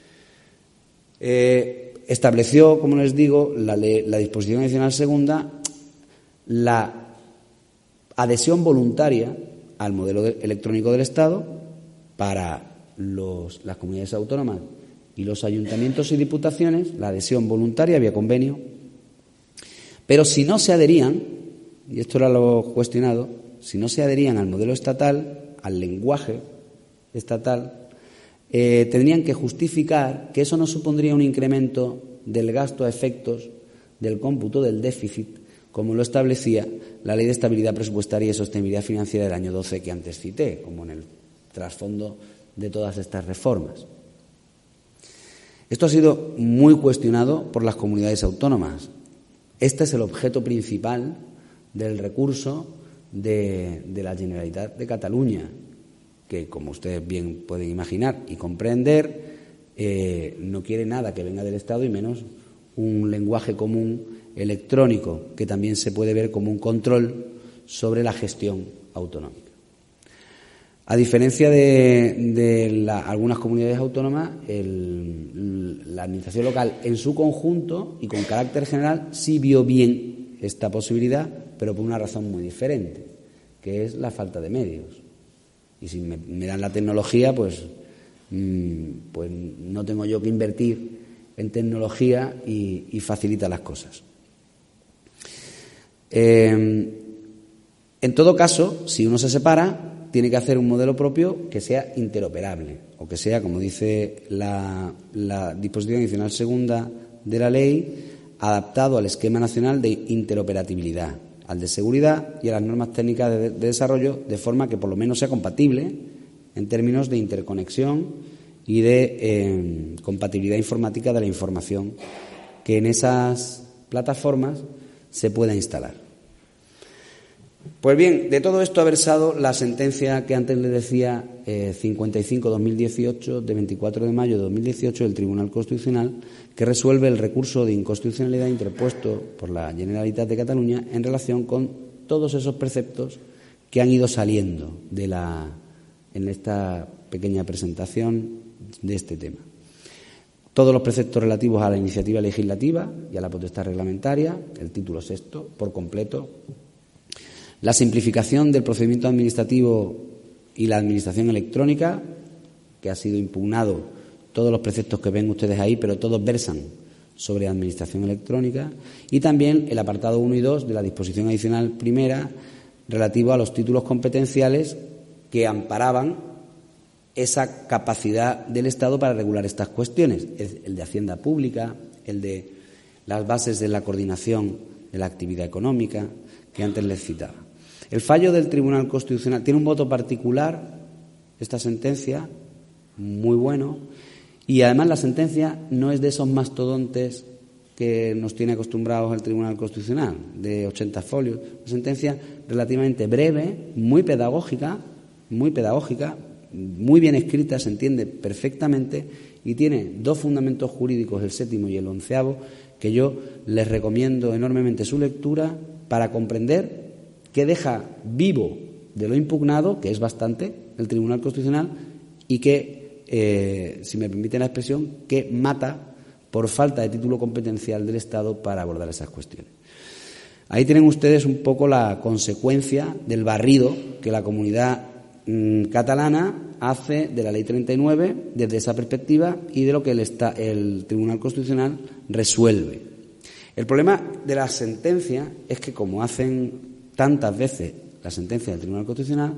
Estableció, como les digo, la disposición adicional segunda, la adhesión voluntaria al modelo electrónico del Estado para las comunidades autónomas y los ayuntamientos y diputaciones, la adhesión voluntaria vía convenio, pero si no se adherían, y esto era lo cuestionado, si no se adherían al modelo estatal, al lenguaje estatal, tendrían que justificar que eso no supondría un incremento del gasto a efectos del cómputo del déficit, como lo establecía la Ley de Estabilidad Presupuestaria y Sostenibilidad Financiera del año 12 que antes cité, como en el trasfondo de todas estas reformas. Esto ha sido muy cuestionado por las comunidades autónomas. Este es el objeto principal del recurso de la Generalitat de Cataluña, que, como ustedes bien pueden imaginar y comprender, no quiere nada que venga del Estado y menos un lenguaje común electrónico, que también se puede ver como un control sobre la gestión autonómica. A diferencia de algunas comunidades autónomas, la administración local en su conjunto y con carácter general sí vio bien esta posibilidad, pero por una razón muy diferente, que es la falta de medios. Y si me dan la tecnología, pues no tengo yo que invertir en tecnología y facilita las cosas. En todo caso, si uno se separa, tiene que hacer un modelo propio que sea interoperable o que sea, como dice la disposición adicional segunda de la ley, adaptado al esquema nacional de interoperabilidad, al de seguridad y a las normas técnicas de desarrollo, de forma que por lo menos sea compatible en términos de interconexión y de compatibilidad informática de la información que en esas plataformas se pueda instalar. Pues bien, de todo esto ha versado la sentencia que antes les decía, 55/2018, de 24 de mayo de 2018, del Tribunal Constitucional, que resuelve el recurso de inconstitucionalidad interpuesto por la Generalitat de Cataluña en relación con todos esos preceptos que han ido saliendo en esta pequeña presentación de este tema. Todos los preceptos relativos a la iniciativa legislativa y a la potestad reglamentaria, el título sexto, por completo. La simplificación del procedimiento administrativo y la administración electrónica, que ha sido impugnado, todos los preceptos que ven ustedes ahí, pero todos versan sobre administración electrónica, y también el apartado 1 y 2 de la disposición adicional primera relativo a los títulos competenciales que amparaban esa capacidad del Estado para regular estas cuestiones, el de Hacienda Pública, el de las bases de la coordinación de la actividad económica, que antes les citaba. El fallo del Tribunal Constitucional tiene un voto particular, esta sentencia, muy bueno, y además la sentencia no es de esos mastodontes que nos tiene acostumbrados el Tribunal Constitucional, de 80 folios. Una sentencia relativamente breve, muy pedagógica, muy bien escrita, se entiende perfectamente, y tiene dos fundamentos jurídicos, el 7º y el 11º, que yo les recomiendo enormemente su lectura para comprender que deja vivo de lo impugnado, que es bastante, el Tribunal Constitucional, y que, si me permiten la expresión, que mata por falta de título competencial del Estado para abordar esas cuestiones. Ahí tienen ustedes un poco la consecuencia del barrido que la comunidad catalana hace de la Ley 39 desde esa perspectiva y de lo que el Tribunal Constitucional resuelve. El problema de la sentencia es que, como hacen tantas veces la sentencia del Tribunal Constitucional,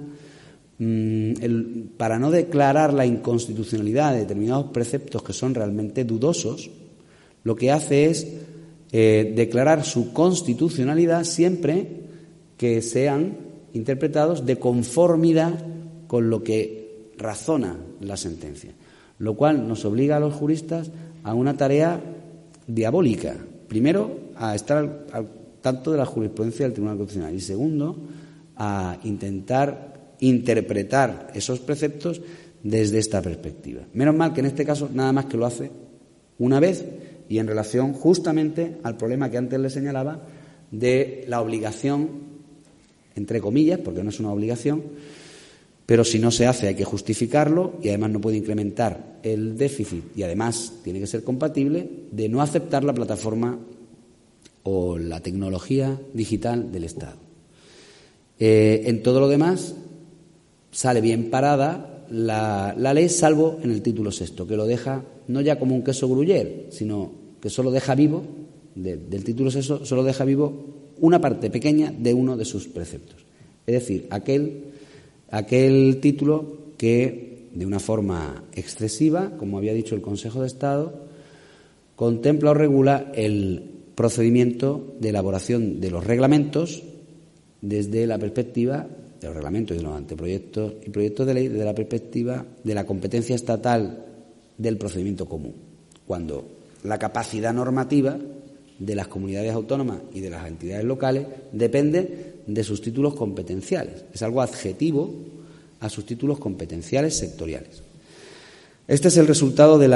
para no declarar la inconstitucionalidad de determinados preceptos que son realmente dudosos, lo que hace es declarar su constitucionalidad siempre que sean interpretados de conformidad con lo que razona la sentencia, lo cual nos obliga a los juristas a una tarea diabólica. Primero, a estar al tanto de la jurisprudencia del Tribunal Constitucional, y segundo, a intentar interpretar esos preceptos desde esta perspectiva. Menos mal que en este caso nada más que lo hace una vez, y en relación justamente al problema que antes le señalaba de la obligación, entre comillas, porque no es una obligación, pero si no se hace hay que justificarlo, y además no puede incrementar el déficit, y además tiene que ser compatible, de no aceptar la plataforma o la tecnología digital del Estado. En todo lo demás sale bien parada la ley, salvo en el título 6º, que lo deja no ya como un queso gruyère, sino que solo deja vivo, del título 6º, solo deja vivo una parte pequeña de uno de sus preceptos. Es decir, aquel título que, de una forma excesiva, como había dicho el Consejo de Estado, contempla o regula el procedimiento de elaboración de los reglamentos desde la perspectiva de los reglamentos y de los anteproyectos y proyectos de ley desde la perspectiva de la competencia estatal del procedimiento común, cuando la capacidad normativa de las comunidades autónomas y de las entidades locales depende de sus títulos competenciales. Es algo adjetivo a sus títulos competenciales sectoriales. Este es el resultado de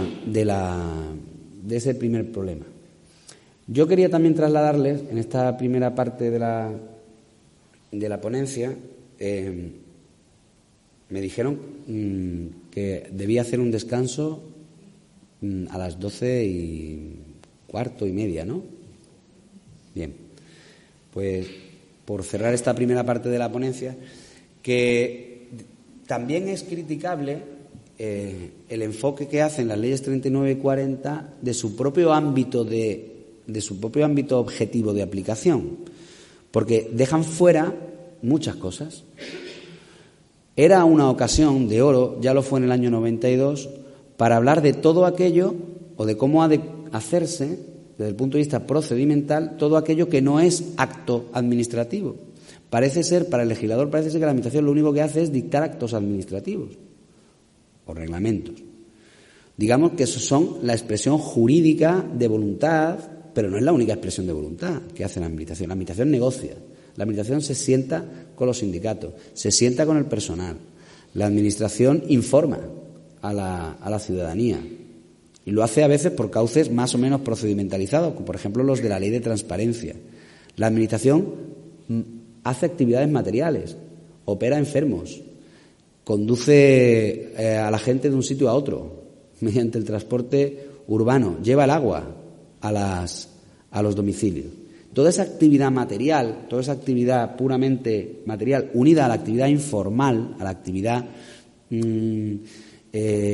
ese primer problema. Yo quería también trasladarles, en esta primera parte de la ponencia, me dijeron que debía hacer un descanso a las 12:15, ¿no? Bien, pues por cerrar esta primera parte de la ponencia, que también es criticable el enfoque que hacen las leyes 39 y 40 de su propio ámbito objetivo de aplicación, porque dejan fuera muchas cosas. Era una ocasión de oro, ya lo fue en el año 92, para hablar de todo aquello, o de cómo ha de hacerse, desde el punto de vista procedimental, todo aquello que no es acto administrativo. Para el legislador parece ser que la Administración lo único que hace es dictar actos administrativos o reglamentos. Digamos que esos son la expresión jurídica de voluntad, pero no es la única expresión de voluntad que hace la Administración. La Administración negocia. La Administración se sienta con los sindicatos, se sienta con el personal. La Administración informa a la ciudadanía, y lo hace a veces por cauces más o menos procedimentalizados, como por ejemplo los de la Ley de Transparencia. La Administración hace actividades materiales, opera enfermos, conduce a la gente de un sitio a otro mediante el transporte urbano, lleva el agua a los domicilios. Toda esa actividad material, toda esa actividad puramente material, unida a la actividad informal, a la actividad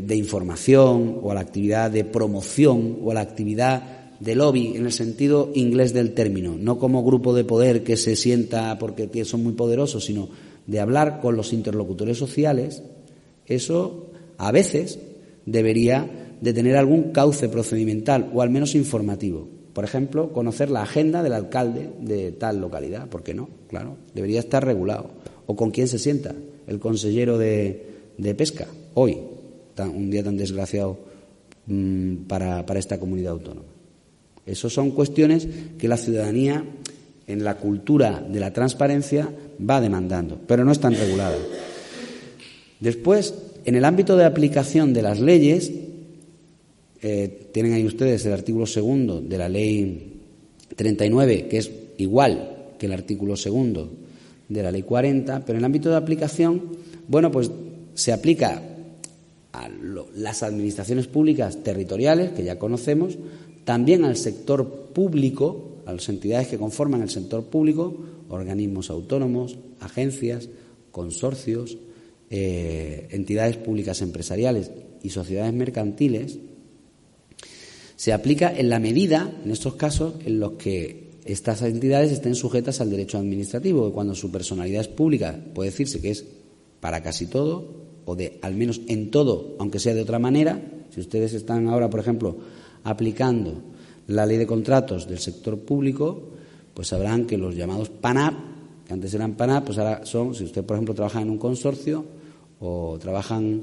de información o a la actividad de promoción o a la actividad de lobby en el sentido inglés del término, no como grupo de poder que se sienta porque son muy poderosos, sino de hablar con los interlocutores sociales, eso a veces debería de tener algún cauce procedimental o al menos informativo. Por ejemplo, conocer la agenda del alcalde de tal localidad, ¿por qué no? Claro, debería estar regulado. O con quién se sienta el consejero de Pesca hoy, un día tan desgraciado para esta comunidad autónoma. Esas son cuestiones que la ciudadanía, en la cultura de la transparencia, va demandando, pero no están reguladas. Después, en el ámbito de aplicación de las leyes, tienen ahí ustedes el artículo 2 de la Ley 39, que es igual que el artículo 2 de la Ley 40, pero en el ámbito de aplicación, bueno, pues se aplica a las administraciones públicas territoriales, que ya conocemos, también al sector público, a las entidades que conforman el sector público, organismos autónomos, agencias, consorcios, entidades públicas empresariales y sociedades mercantiles. Se aplica en la medida, en estos casos, en los que estas entidades estén sujetas al derecho administrativo, que cuando su personalidad es pública puede decirse que es para casi todo, o de al menos en todo, aunque sea de otra manera. Si ustedes están ahora, por ejemplo, aplicando la ley de contratos del sector público, pues sabrán que los llamados PANAP, que antes eran PANAP, pues ahora son, si usted, por ejemplo, trabaja en un consorcio o trabajan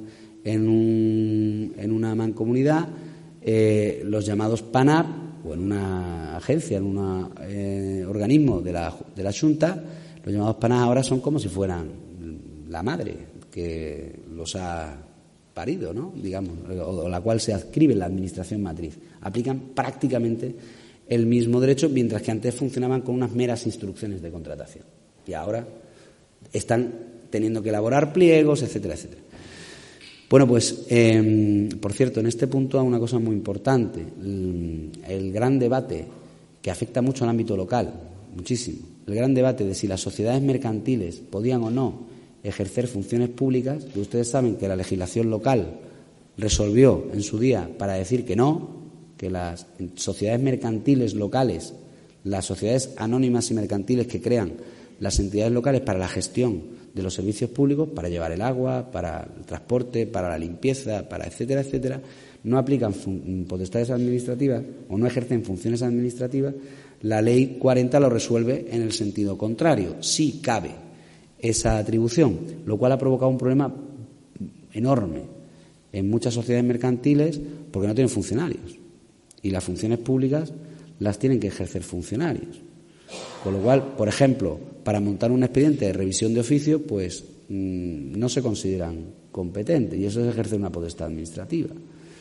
en una mancomunidad, los llamados PANAP, o en una agencia, en un organismo de la Xunta, los llamados PANAP ahora son como si fueran la madre que los ha parido, ¿no? Digamos, o la cual se adscribe la administración matriz. Aplican prácticamente el mismo derecho, mientras que antes funcionaban con unas meras instrucciones de contratación. Y ahora están teniendo que elaborar pliegos, etcétera, etcétera. Bueno, pues, por cierto, en este punto hay una cosa muy importante. El gran debate que afecta mucho al ámbito local, muchísimo, el gran debate de si las sociedades mercantiles podían o no ejercer funciones públicas, que ustedes saben que la legislación local resolvió en su día para decir que no, que las sociedades mercantiles locales, las sociedades anónimas y mercantiles que crean las entidades locales para la gestión de los servicios públicos, para llevar el agua, para el transporte, para la limpieza, para etcétera, etcétera, no aplican potestades administrativas o no ejercen funciones administrativas. La Ley 40 lo resuelve en el sentido contrario. Sí cabe esa atribución, lo cual ha provocado un problema enorme en muchas sociedades mercantiles porque no tienen funcionarios y las funciones públicas las tienen que ejercer funcionarios. Con lo cual, por ejemplo, para montar un expediente de revisión de oficio, pues no se consideran competentes y eso es ejercer una potestad administrativa.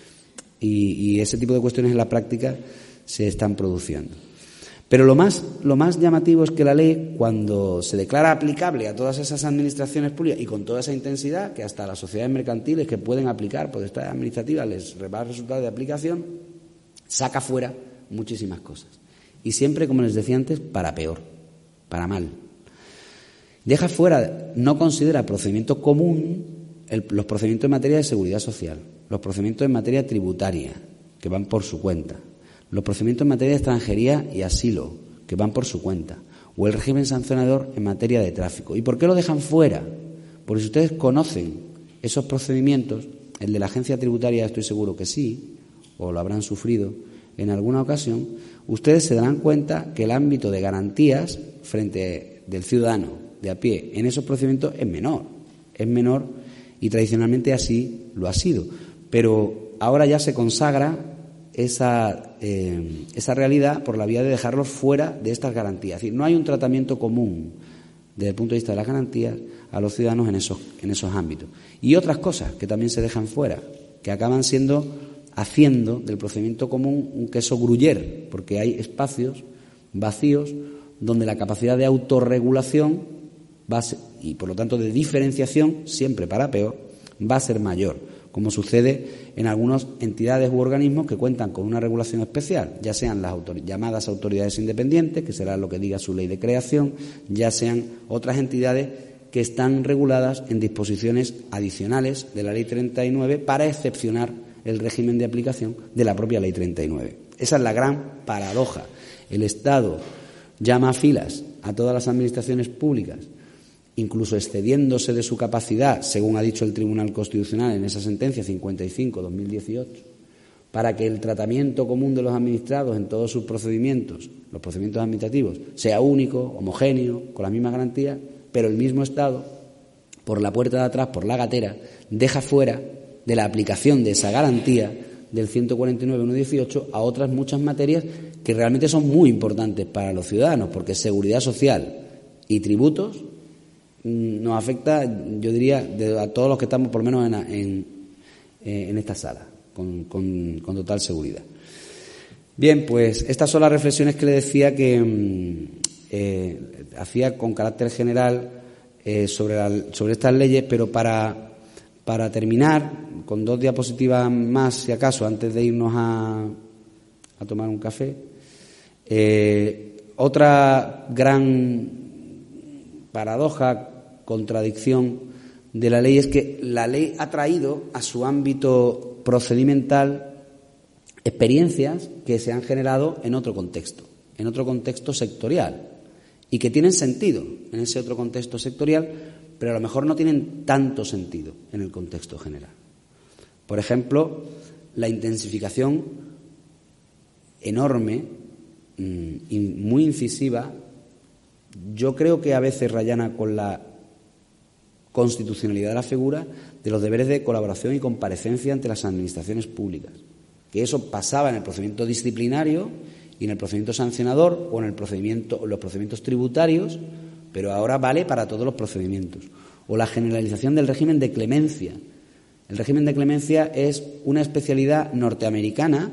Y ese tipo de cuestiones en la práctica se están produciendo. Pero lo más llamativo es que la ley, cuando se declara aplicable a todas esas administraciones públicas y con toda esa intensidad, que hasta las sociedades mercantiles que pueden aplicar potestades administrativas les va a resultar de aplicación, saca fuera muchísimas cosas. Y siempre, como les decía antes, para peor, para mal. Deja fuera, no considera procedimiento común los procedimientos en materia de seguridad social, los procedimientos en materia tributaria, que van por su cuenta, los procedimientos en materia de extranjería y asilo, que van por su cuenta, o el régimen sancionador en materia de tráfico. ¿Y por qué lo dejan fuera? Porque si ustedes conocen esos procedimientos, el de la agencia tributaria estoy seguro que sí, o lo habrán sufrido en alguna ocasión, ustedes se darán cuenta que el ámbito de garantías frente del ciudadano de a pie en esos procedimientos es menor y tradicionalmente así lo ha sido. Pero ahora ya se consagra esa realidad por la vía de dejarlos fuera de estas garantías. Es decir, no hay un tratamiento común desde el punto de vista de las garantías a los ciudadanos en esos ámbitos. Y otras cosas que también se dejan fuera, que acaban haciendo del procedimiento común un queso gruyère, porque hay espacios vacíos donde la capacidad de autorregulación y por lo tanto de diferenciación, siempre para peor, va a ser mayor, como sucede en algunas entidades u organismos que cuentan con una regulación especial, ya sean las llamadas autoridades independientes, que será lo que diga su ley de creación, ya sean otras entidades que están reguladas en disposiciones adicionales de la Ley 39 para excepcionar el régimen de aplicación de la propia Ley 39. Esa es la gran paradoja. El Estado llama a filas a todas las administraciones públicas, incluso excediéndose de su capacidad, según ha dicho el Tribunal Constitucional en esa sentencia 55/2018, para que el tratamiento común de los administrados en todos sus procedimientos, los procedimientos administrativos, sea único, homogéneo, con las mismas garantías, pero el mismo Estado, por la puerta de atrás, por la gatera, deja fuera de la aplicación de esa garantía del 149/118 a otras muchas materias que realmente son muy importantes para los ciudadanos, porque seguridad social y tributos nos afecta, yo diría, a todos los que estamos por lo menos en esta sala, con total seguridad. Bien, pues estas son las reflexiones que le decía que hacía con carácter general sobre estas leyes, pero para terminar, con 2 diapositivas más, si acaso, antes de irnos a tomar un café. Otra gran paradoja, contradicción de la ley es que la ley ha traído a su ámbito procedimental experiencias que se han generado en otro contexto sectorial, y que tienen sentido en ese otro contexto sectorial, pero a lo mejor no tienen tanto sentido en el contexto general. Por ejemplo, la intensificación enorme y muy incisiva, yo creo que a veces rayana con la constitucionalidad de la figura, de los deberes de colaboración y comparecencia ante las administraciones públicas. Que eso pasaba en el procedimiento disciplinario y en el procedimiento sancionador o en los procedimientos tributarios, pero ahora vale para todos los procedimientos. O la generalización del régimen de clemencia. El régimen de clemencia es una especialidad norteamericana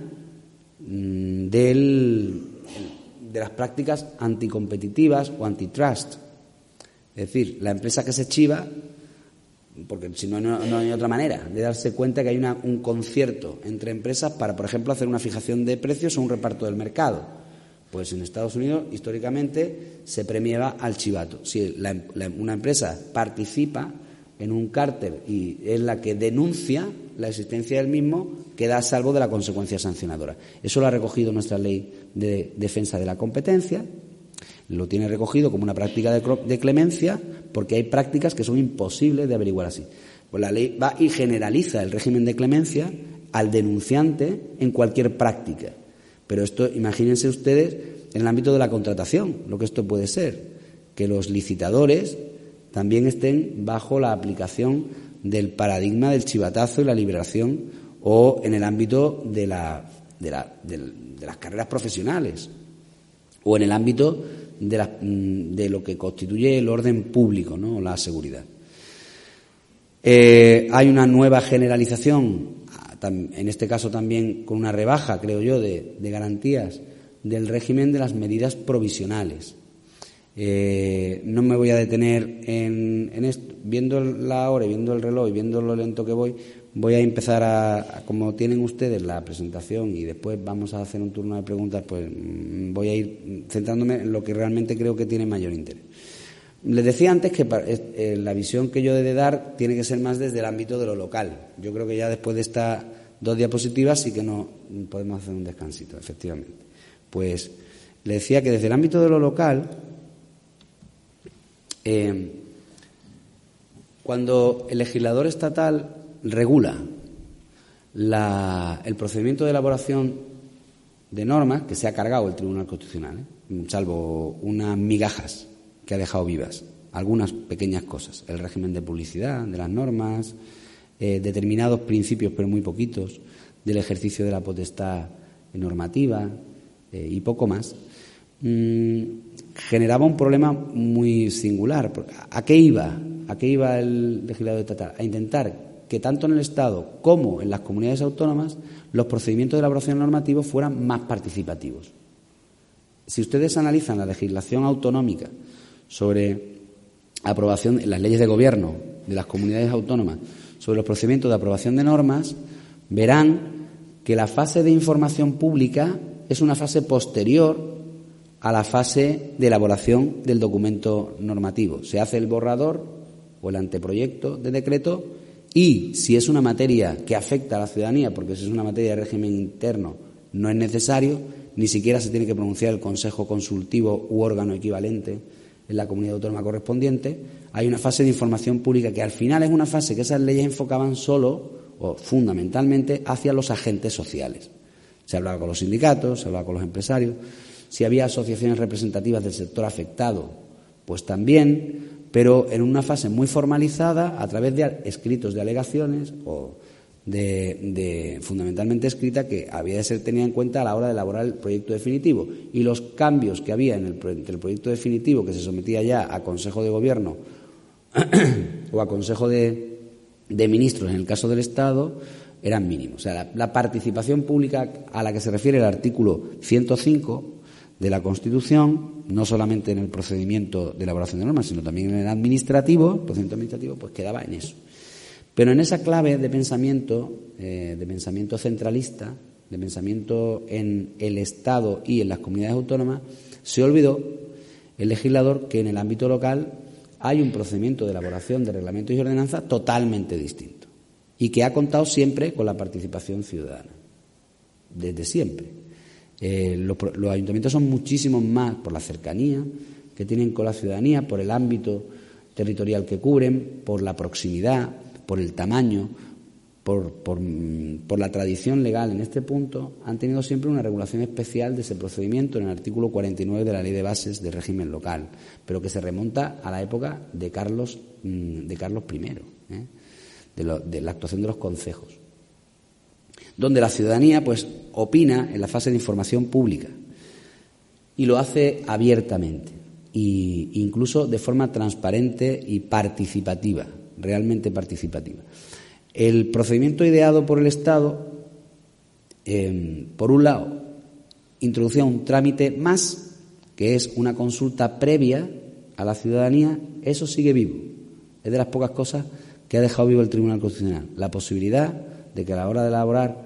de las prácticas anticompetitivas o antitrust. Es decir, la empresa que se chiva, porque si no, no hay otra manera de darse cuenta que hay un concierto entre empresas para, por ejemplo, hacer una fijación de precios o un reparto del mercado. Pues en Estados Unidos, históricamente, se premiaba al chivato. Si una empresa participa en un cártel y es la que denuncia la existencia del mismo, queda a salvo de la consecuencia sancionadora. Eso lo ha recogido nuestra Ley de Defensa de la Competencia. Lo tiene recogido como una práctica de clemencia, porque hay prácticas que son imposibles de averiguar así. Pues la ley va y generaliza el régimen de clemencia al denunciante en cualquier práctica. Pero esto, imagínense ustedes, en el ámbito de la contratación, lo que esto puede ser, que los licitadores también estén bajo la aplicación del paradigma del chivatazo y la liberación, o en el ámbito de las carreras profesionales, o en el ámbito de lo que constituye el orden público, ¿no?, la seguridad. Hay una nueva generalización, en este caso también con una rebaja, creo yo, de garantías del régimen de las medidas provisionales. No me voy a detener en esto. Viendo la hora y viendo el reloj y viendo lo lento que voy a empezar como tienen ustedes la presentación y después vamos a hacer un turno de preguntas, pues voy a ir centrándome en lo que realmente creo que tiene mayor interés. Les decía antes que la visión que yo he de dar tiene que ser más desde el ámbito de lo local. Yo creo que ya después de estas 2 diapositivas sí que no podemos hacer un descansito, efectivamente. Pues le decía que desde el ámbito de lo local, cuando el legislador estatal regula el procedimiento de elaboración de normas, que se ha cargado el Tribunal Constitucional, salvo unas migajas que ha dejado vivas, algunas pequeñas cosas, el régimen de publicidad de las normas, determinados principios, pero muy poquitos, del ejercicio de la potestad normativa y poco más, generaba un problema muy singular. ¿A qué iba el legislador estatal? A intentar que tanto en el Estado como en las comunidades autónomas los procedimientos de elaboración normativa fueran más participativos. Si ustedes analizan la legislación autonómica sobre aprobación en las leyes de gobierno de las comunidades autónomas sobre los procedimientos de aprobación de normas, verán que la fase de información pública es una fase posterior a la fase de elaboración del documento normativo. Se hace el borrador o el anteproyecto de decreto, y si es una materia que afecta a la ciudadanía, porque si es una materia de régimen interno no es necesario, ni siquiera se tiene que pronunciar el Consejo Consultivo u órgano equivalente en la comunidad autónoma correspondiente. Hay una fase de información pública que al final es una fase que esas leyes enfocaban solo o fundamentalmente hacia los agentes sociales. Se hablaba con los sindicatos, se hablaba con los empresarios. Si había asociaciones representativas del sector afectado, pues también, pero en una fase muy formalizada a través de escritos de alegaciones o de fundamentalmente escrita que había de ser tenida en cuenta a la hora de elaborar el proyecto definitivo. Y los cambios que había entre el proyecto definitivo que se sometía ya a Consejo de Gobierno o a Consejo de Ministros en el caso del Estado eran mínimos. O sea, la participación pública a la que se refiere el artículo 105 de la Constitución, no solamente en el procedimiento de elaboración de normas, sino también en el procedimiento administrativo, pues quedaba en eso. Pero en esa clave de pensamiento centralista, de pensamiento en el Estado y en las comunidades autónomas, se olvidó el legislador que en el ámbito local hay un procedimiento de elaboración de reglamentos y ordenanzas totalmente distinto y que ha contado siempre con la participación ciudadana, desde siempre. Los ayuntamientos son muchísimos más por la cercanía que tienen con la ciudadanía, por el ámbito territorial que cubren, por la proximidad, por el tamaño, por la tradición legal en este punto, han tenido siempre una regulación especial de ese procedimiento en el artículo 49 de la Ley de Bases de Régimen Local, pero que se remonta a la época de Carlos I, de la actuación de los concejos, donde la ciudadanía pues opina en la fase de información pública y lo hace abiertamente e incluso de forma transparente y participativa, realmente participativa. El procedimiento ideado por el Estado, por un lado, introducía un trámite más, que es una consulta previa a la ciudadanía. Eso sigue vivo. Es de las pocas cosas que ha dejado vivo el Tribunal Constitucional. La posibilidad de que a la hora de elaborar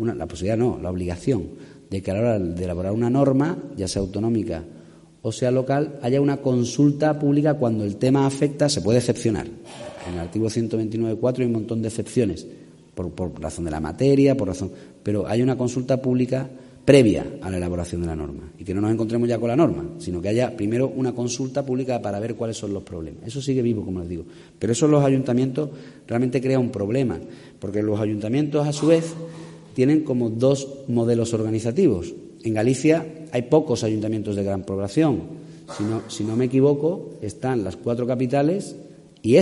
la obligación de que a la hora de elaborar una norma, ya sea autonómica o sea local, haya una consulta pública cuando el tema afecta, se puede excepcionar. En el artículo 129.4 hay un montón de excepciones, por razón de la materia, pero hay una consulta pública previa a la elaboración de la norma. Y que no nos encontremos ya con la norma, sino que haya primero una consulta pública para ver cuáles son los problemas. Eso sigue vivo, como les digo. Pero eso en los ayuntamientos realmente crea un problema, porque los ayuntamientos, a su vez, tienen como dos modelos organizativos. En Galicia hay pocos ayuntamientos de gran población. Si no me equivoco, están las 4 capitales y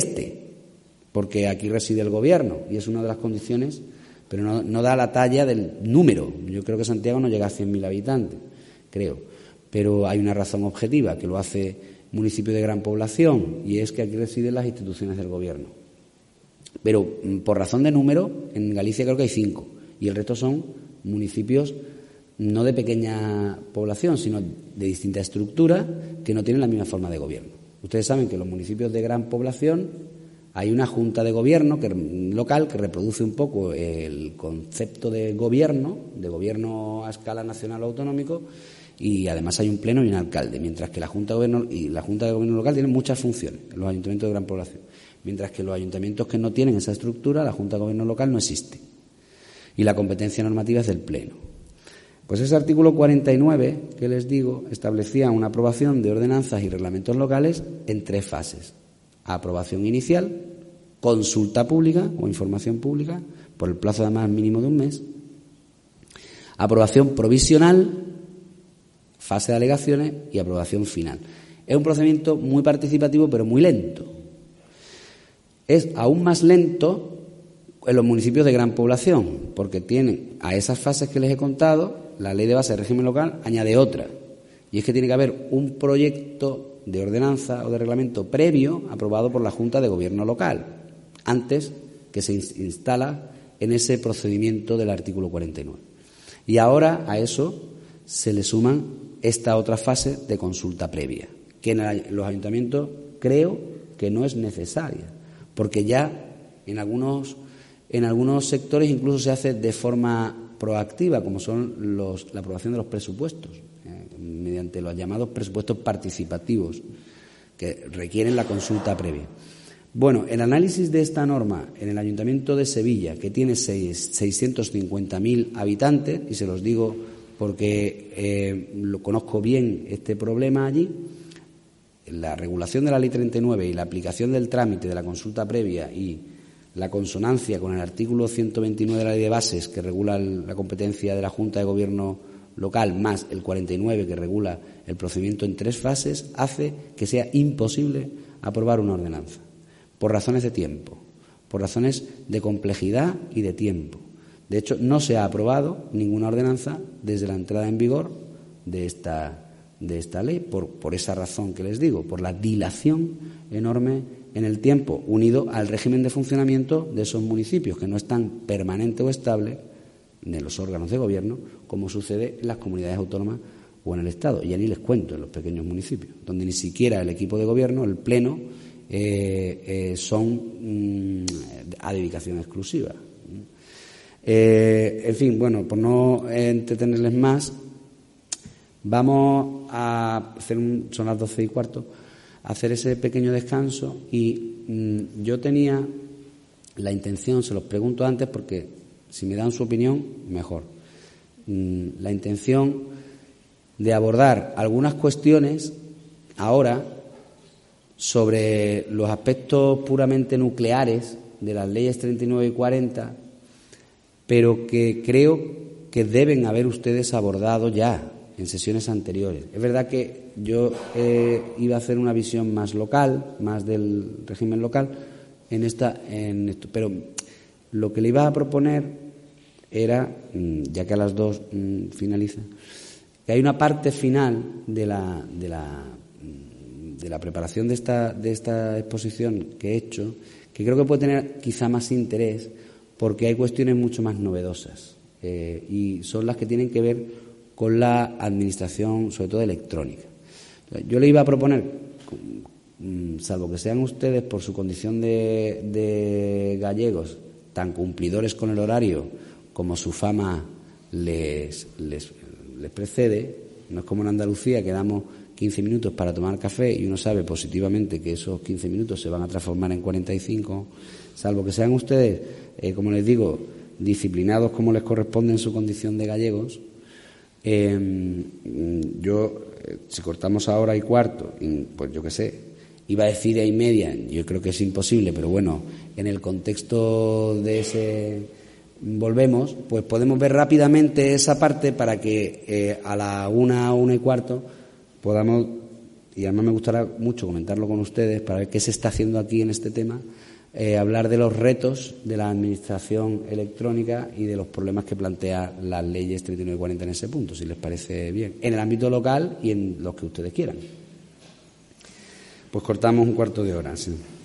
porque aquí reside el Gobierno y es una de las condiciones, pero no da la talla del número. Yo creo que Santiago no llega a 100.000 habitantes, creo. Pero hay una razón objetiva que lo hace municipio de gran población y es que aquí residen las instituciones del Gobierno. Pero por razón de número, en Galicia creo que hay 5 y el resto son municipios no de pequeña población, sino de distinta estructura que no tienen la misma forma de gobierno. Ustedes saben que en los municipios de gran población hay una junta de gobierno local que reproduce un poco el concepto de gobierno a escala nacional o autonómico, y además hay un pleno y un alcalde, mientras que la junta de gobierno local tienen muchas funciones en los ayuntamientos de gran población, mientras que los ayuntamientos que no tienen esa estructura, la junta de gobierno local no existe y la competencia normativa es del pleno. Pues ese artículo 49, que les digo, establecía una aprobación de ordenanzas y reglamentos locales en 3 fases. Aprobación inicial, consulta pública o información pública, por el plazo además mínimo de un mes. Aprobación provisional, fase de alegaciones y aprobación final. Es un procedimiento muy participativo pero muy lento. Es aún más lento en los municipios de gran población, porque tienen a esas fases que les he contado, la Ley de Base de Régimen Local añade otra, y es que tiene que haber un proyecto de ordenanza o de reglamento previo aprobado por la Junta de Gobierno local, antes que se instala en ese procedimiento del artículo 49. Y ahora a eso se le suman esta otra fase de consulta previa, que en los ayuntamientos creo que no es necesaria, porque ya en algunos sectores incluso se hace de forma proactiva, como son la aprobación de los presupuestos, mediante los llamados presupuestos participativos, que requieren la consulta previa. Bueno, el análisis de esta norma en el Ayuntamiento de Sevilla, que tiene 650.000 habitantes, y se los digo porque lo conozco bien este problema allí, la regulación de la Ley 39 y la aplicación del trámite de la consulta previa y la consonancia con el artículo 129 de la Ley de Bases, que regula la competencia de la Junta de Gobierno local, más el 49, que regula el procedimiento en 3 fases, hace que sea imposible aprobar una ordenanza, por razones de tiempo, por razones de complejidad y de tiempo. De hecho, no se ha aprobado ninguna ordenanza desde la entrada en vigor de esta ley, por esa razón que les digo, por la dilación enorme en el tiempo, unido al régimen de funcionamiento de esos municipios, que no están permanente o estable de los órganos de gobierno, como sucede en las comunidades autónomas o en el Estado. Y ya ni les cuento en los pequeños municipios, donde ni siquiera el equipo de gobierno, el pleno, son a dedicación exclusiva. En fin, bueno, por no entretenerles más, vamos a hacer son las 12:15, a hacer ese pequeño descanso, y yo tenía la intención, se los pregunto antes porque si me dan su opinión, mejor, la intención de abordar algunas cuestiones ahora sobre los aspectos puramente nucleares de las leyes 39 y 40, pero que creo que deben haber ustedes abordado ya en sesiones anteriores. Es verdad que yo iba a hacer una visión más local, más del régimen local, en esto, pero lo que le iba a proponer era, ya que a las 2 finaliza, que hay una parte final de la preparación de esta exposición que he hecho, que creo que puede tener quizá más interés, porque hay cuestiones mucho más novedosas, y son las que tienen que ver con la administración, sobre todo electrónica. Yo le iba a proponer, salvo que sean ustedes, por su condición de gallegos, tan cumplidores con el horario como su fama les precede, no es como en Andalucía, que damos 15 minutos para tomar café y uno sabe positivamente que esos 15 minutos se van a transformar en 45, salvo que sean ustedes, como les digo, disciplinados como les corresponde en su condición de gallegos. Yo, si cortamos a 1:15, pues yo qué sé, iba a decir 1:30, yo creo que es imposible, pero bueno, en el contexto de ese volvemos, pues podemos ver rápidamente esa parte para que a la 1:15 podamos, y además me gustará mucho comentarlo con ustedes para ver qué se está haciendo aquí en este tema, hablar de los retos de la administración electrónica y de los problemas que plantea las leyes 39 y 40 en ese punto, si les parece bien, en el ámbito local y en los que ustedes quieran. Pues cortamos 1/4 de hora, sí.